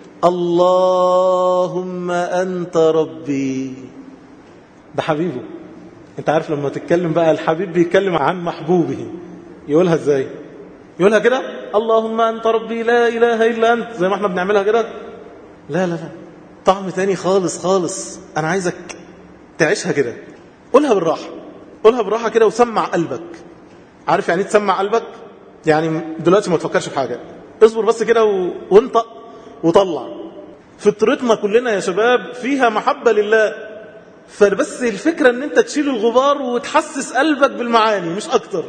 Speaker 1: اللهم أنت ربي. ده حبيبه. انت عارف لما تتكلم بقى الحبيب بيتكلم عن محبوبه يقولها ازاي؟ يقولها كده اللهم أنت ربي لا إله إلا أنت زي ما احنا بنعملها كده؟ لا لا لا، طعم تاني خالص خالص. أنا عايزك تعيشها كده. قولها بالراحة، قولها بالراحة كده وسمع قلبك. عارف يعني تسمع قلبك؟ يعني دلوقتي ما تفكرش في حاجة، اصبر بس كده وانطق وطلع. فطرتنا كلنا يا شباب فيها محبة لله، فبس الفكرة ان انت تشيل الغبار وتحسس قلبك بالمعاني مش اكتر.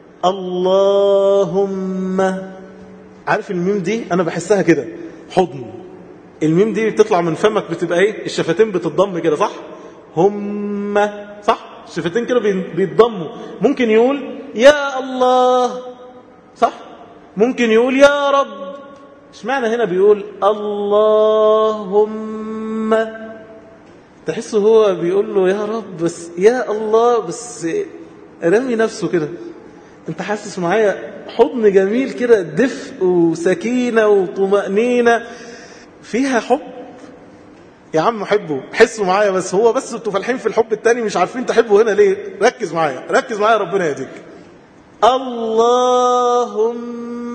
Speaker 1: اللهم، عارف الميم دي انا بحسها كده حضن. الميم دي بتطلع من فمك بتبقى ايه؟ الشفتين بتتضم كده صح؟ هم صح؟ الشفتين كده بيتضموا. ممكن يقول يا الله صح؟ ممكن يقول يا رب. اشمعنى هنا بيقول اللهم؟ تحسه هو بيقول له يا رب بس يا الله، بس رمي نفسه كده. انت حاسس معايا حضن جميل كده، دفء وسكينة وطمأنينة فيها حب. يا عم حبه، حسوا معايا بس، هو بس انتوا فالحين في الحب التاني مش عارفين تحبوا هنا ليه. ركز معايا ركز معايا، ربنا يهديك. اللهم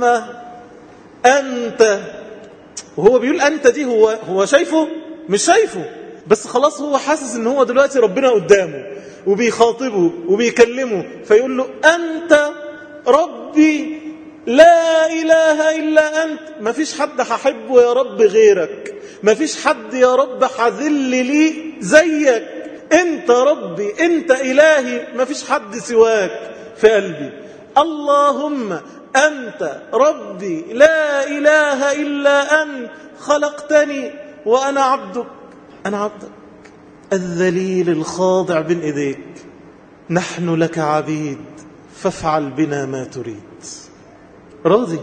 Speaker 1: أنت، وهو بيقول أنت دي هو شايفه مش شايفه، بس خلاص هو حاسس ان هو دلوقتي ربنا قدامه وبيخاطبه وبيكلمه، فيقول له أنت ربي لا إله إلا أنت. ما فيش حد هحبه يا رب غيرك، ما فيش حد يا رب حذل لي زيك، أنت ربي أنت إلهي، ما فيش حد سواك في قلبي. اللهم أنت ربي لا إله إلا أنت، خلقتني وأنا عبدك، أنا عبدك الذليل الخاضع بين إيديك، نحن لك عبيد فافعل بنا ما تريد. راضي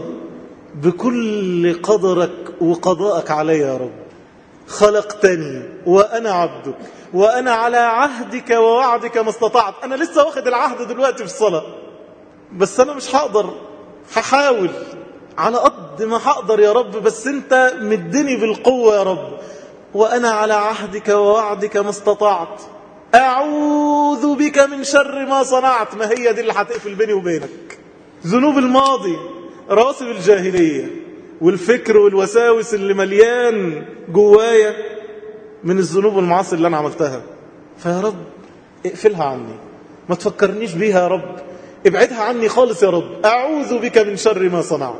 Speaker 1: بكل قدرك وقضاءك علي يا رب. خلقتني وأنا عبدك وأنا على عهدك ووعدك ما استطعت. أنا لسه واخد العهد دلوقتي في الصلاة، بس أنا مش هقدر، هحاول على قد ما هقدر يا رب، بس أنت مدني بالقوة يا رب. وأنا على عهدك ووعدك ما استطعت، أعوذ بك من شر ما صنعت. ما هي دي اللي هتقفل بيني وبينك؟ ذنوب الماضي، رواسب الجاهلية، والفكر والوساوس اللي مليان جوايا من الذنوب والمعاصي اللي أنا عملتها. فيا رب اقفلها عني، ما تفكرنيش بيها يا رب، ابعدها عني خالص يا رب. أعوذ بك من شر ما صنعت.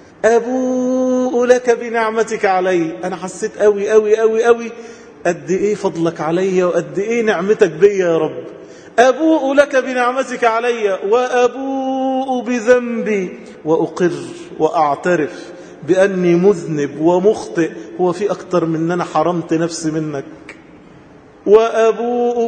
Speaker 1: أبوء لك بنعمتك علي. أنا حسيت قوي قوي قوي قوي قد إيه فضلك علي وقد إيه نعمتك بيا يا رب. أبوء لك بنعمتك علي وأبوء بذنبي، وأقر وأعترف بأني مذنب ومخطئ. هو في أكتر من أنا حرمت نفسي منك؟ وأبوء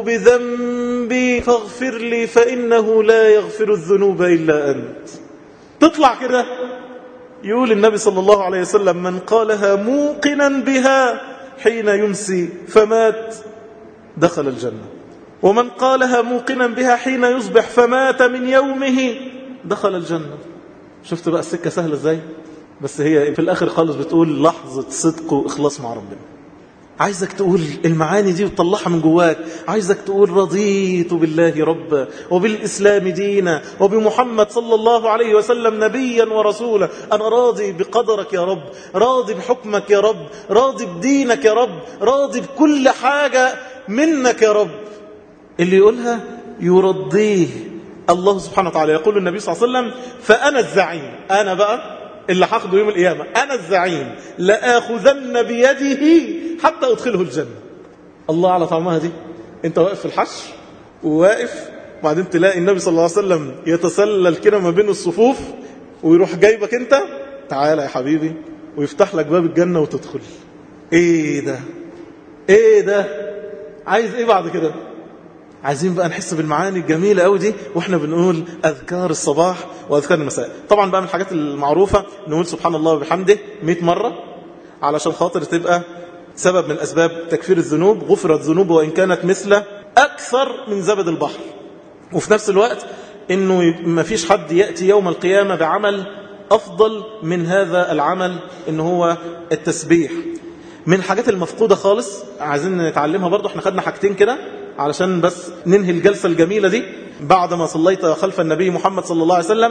Speaker 1: بذنبي فاغفر لي فإنه لا يغفر الذنوب إلا أنت. تطلع كده. يقول النبي صلى الله عليه وسلم: من قالها موقنا بها حين يمسي فمات دخل الجنة، ومن قالها موقنا بها حين يصبح فمات من يومه دخل الجنة. شفت بقى السكة سهلة ازاي؟ بس هي في الآخر خالص بتقول لحظة صدق وإخلاص مع ربنا. عايزك تقول المعاني دي وتطلعها من جواك. عايزك تقول: رضيت بالله ربا وبالإسلام دينا وبمحمد صلى الله عليه وسلم نبيا ورسولا. أنا راضي بقدرك يا رب، راضي بحكمك يا رب، راضي بدينك يا رب، راضي بكل حاجة منك يا رب. اللي يقولها يرضيه الله سبحانه وتعالى. يقول النبي صلى الله عليه وسلم: فأنا الزعيم، أنا بقى اللي هاخده يوم القيامة، أنا الزعيم، لآخذن بيده حتى أدخله الجنة. الله على طعمها دي. أنت واقف في الحشر وواقف، وبعدين تلاقي النبي صلى الله عليه وسلم يتسلل كده ما بين الصفوف ويروح جايبك أنت: تعالى يا حبيبي، ويفتح لك باب الجنة وتدخل. إيه ده؟ إيه ده؟ عايز إيه بعد كده؟ عايزين بقى نحس بالمعاني الجميلة قوي دي واحنا بنقول أذكار الصباح وأذكار المساء. طبعا بقى من الحاجات المعروفة نقول سبحان الله وبحمده 100 مرة علشان خاطر تبقى سبب من أسباب تكفير الذنوب. غفرت ذنوب وإن كانت مثل أكثر من زبد البحر. وفي نفس الوقت إنه ما فيش حد يأتي يوم القيامة بعمل أفضل من هذا العمل، إنه هو التسبيح. من الحاجات المفقودة خالص عايزين نتعلمها برضو. احنا خدنا حاجتين كده علشان بس ننهي الجلسة الجميلة دي بعد ما صليت خلف النبي محمد صلى الله عليه وسلم.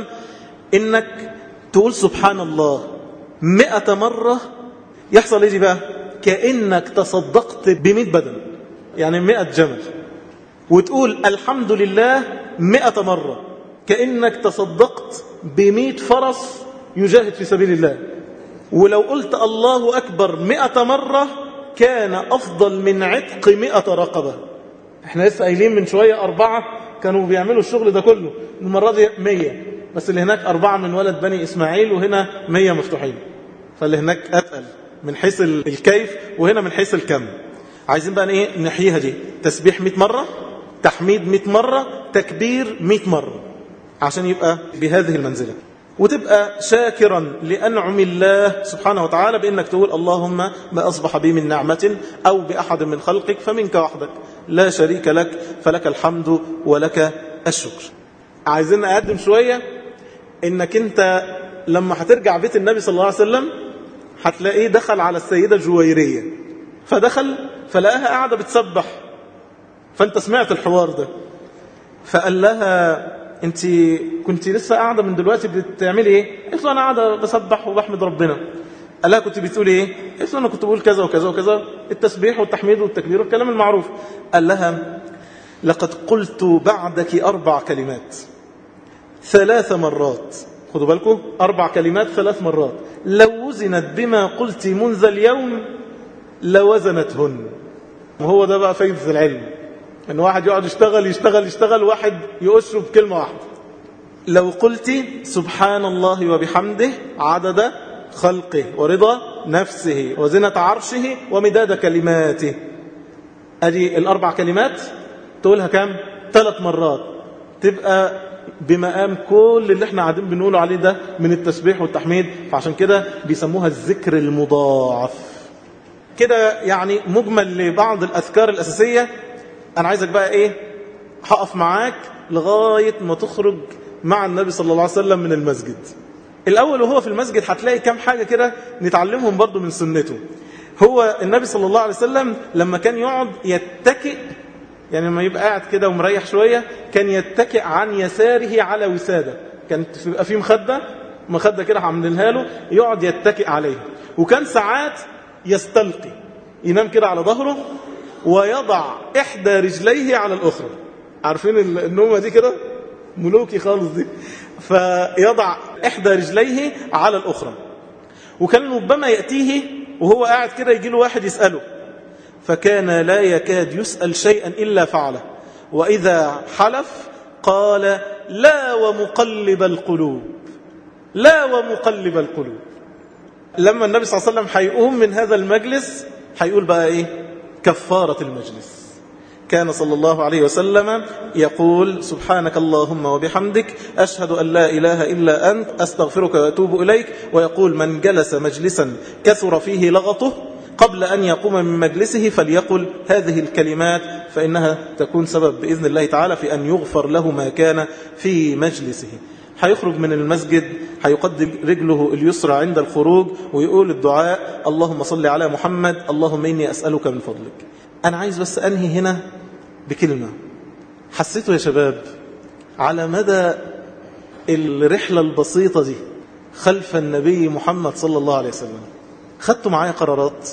Speaker 1: إنك تقول سبحان الله 100 مرة. يحصل ايه دي بقى؟ كأنك تصدقت ب100 بدن، يعني 100 جمل. وتقول الحمد لله 100 مرة، كأنك تصدقت ب100 فرس يجاهد في سبيل الله. ولو قلت الله أكبر 100 مرة كان أفضل من عتق 100 رقبة. احنا لسه قايلين من شوية 4 كانوا بيعملوا الشغل ده كله، المرة دي 100 بس. اللي هناك 4 من ولد بني إسماعيل، وهنا 100 مفتوحين. فاللي هناك أتقل من حيث الكيف، وهنا من حيث الكم. عايزين بقى ايه نحييها دي؟ تسبيح 100 مرة، تحميد 100 مرة، تكبير 100 مرة، عشان يبقى بهذه المنزلة. وتبقى شاكرا لأنعم الله سبحانه وتعالى بأنك تقول اللهم ما أصبح بي من نعمة أو بأحد من خلقك فمنك وحدك لا شريك لك فلك الحمد ولك الشكر. عايزين نقدم شوية إنك أنت لما هترجع بيت النبي صلى الله عليه وسلم هتلاقيه دخل على السيدة جويرية، فدخل فلقاها قاعدة بتسبح، فأنت سمعت الحوار ده، فقال لها أنت كنت لسه قاعدة من دلوقتي بتعملي إيه؟ قلت له أنا قاعدة بسبح وبحمد ربنا. قال لها كنت بتقولي إيه؟ قلت له أنا كنت بقول كذا وكذا وكذا، التسبيح والتحميد والتكبير والكلام المعروف. قال لها لقد قلت بعدك 4 كلمات 3 مرات. خدوا بالكم، 4 كلمات 3 مرات، لو وزنت بما قلت منذ اليوم لوزنتهن. وهو ده بقى فايدة العلم، ان واحد يقعد يشتغل واحد يقشه بكلمة واحدة. لو قلت سبحان الله وبحمده عدد خلقه ورضا نفسه وزنة عرشه ومداد كلماته، ادي 4 كلمات تقولها كام؟ 3 مرات، تبقى بمقام كل اللي احنا قاعدين بنقوله عليه ده من التسبيح والتحميد. فعشان كده بيسموها الذكر المضاعف. كده يعني مجمل لبعض الأذكار الأساسية. أنا عايزك بقى إيه، هقف معاك لغاية ما تخرج مع النبي صلى الله عليه وسلم من المسجد. الأول وهو في المسجد هتلاقي كام حاجة كده نتعلمهم برضو من سنته. هو النبي صلى الله عليه وسلم لما كان يقعد يتكئ، يعني لما يبقى قاعد كده ومريح شوية كان يتكئ عن يساره على وسادة، كانت يبقى فيه مخدة كده عاملينها له يقعد يتكئ عليها. وكان ساعات يستلقي، ينام كده على ظهره ويضع إحدى رجليه على الأخرى. عارفين النومة دي كده ملوكي خالص دي، فيضع إحدى رجليه على الأخرى. وكان ربما يأتيه وهو قاعد كده يجي له واحد يسأله، فكان لا يكاد يسأل شيئا إلا فعله، وإذا حلف قال لا ومقلب القلوب، لا ومقلب القلوب. لما النبي صلى الله عليه وسلم هيقوم من هذا المجلس هيقول بقى إيه؟ كفارة المجلس. كان صلى الله عليه وسلم يقول سبحانك اللهم وبحمدك أشهد أن لا إله إلا أنت أستغفرك وأتوب إليك. ويقول من جلس مجلسا كثر فيه لغطه قبل أن يقوم من مجلسه فليقل هذه الكلمات، فإنها تكون سبب بإذن الله تعالى في أن يغفر له ما كان في مجلسه. هيخرج من المسجد هيقدم رجله اليسرى عند الخروج ويقول الدعاء اللهم صل على محمد اللهم إني أسألك من فضلك. أنا عايز بس أنهي هنا بكلمة حسيته يا شباب على مدى الرحلة البسيطة دي خلف النبي محمد صلى الله عليه وسلم. خدتوا معايا قرارات،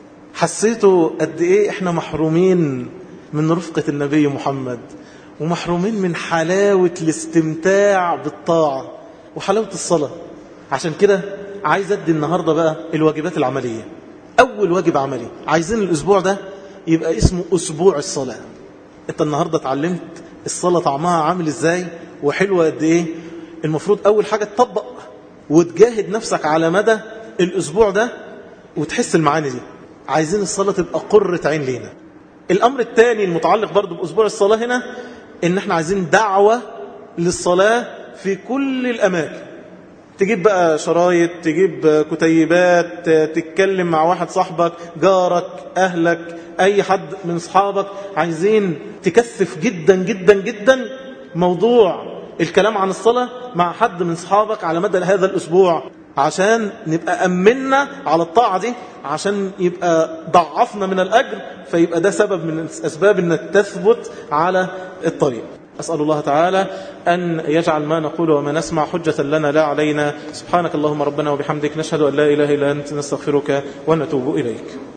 Speaker 1: حسيتوا قد إيه إحنا محرومين من رفقة النبي محمد، ومحرومين من حلاوة الاستمتاع بالطاعة وحلاوة الصلاة. عشان كده عايز أدي النهاردة بقى الواجبات العملية. أول واجب عملي عايزين الأسبوع ده يبقى اسمه أسبوع الصلاة. أنت النهاردة اتعلمت الصلاة طعمها عامل إزاي وحلوة قد إيه. المفروض أول حاجة تطبق وتجاهد نفسك على مدى الأسبوع ده وتحس المعاني دي. عايزين الصلاة تبقى قرة عين لينا. الأمر الثاني المتعلق برضو بأسبوع الصلاة هنا إن احنا عايزين دعوة للصلاة في كل الأماكن. تجيب بقى شرايط، تجيب كتيبات، تتكلم مع واحد صاحبك، جارك، أهلك، أي حد من صحابك. عايزين تكثف جدا جدا جدا موضوع الكلام عن الصلاة مع حد من صحابك على مدى هذا الأسبوع، عشان نبقى أمنا على الطاعة دي، عشان يبقى ضعفنا من الأجر، فيبقى ده سبب من أسباب أنك تثبت على الطريق. أسأل الله تعالى أن يجعل ما نقول وما نسمع حجة لنا لا علينا. سبحانك اللهم ربنا وبحمدك نشهد أن لا إله إلا أنت نستغفرك ونتوب إليك.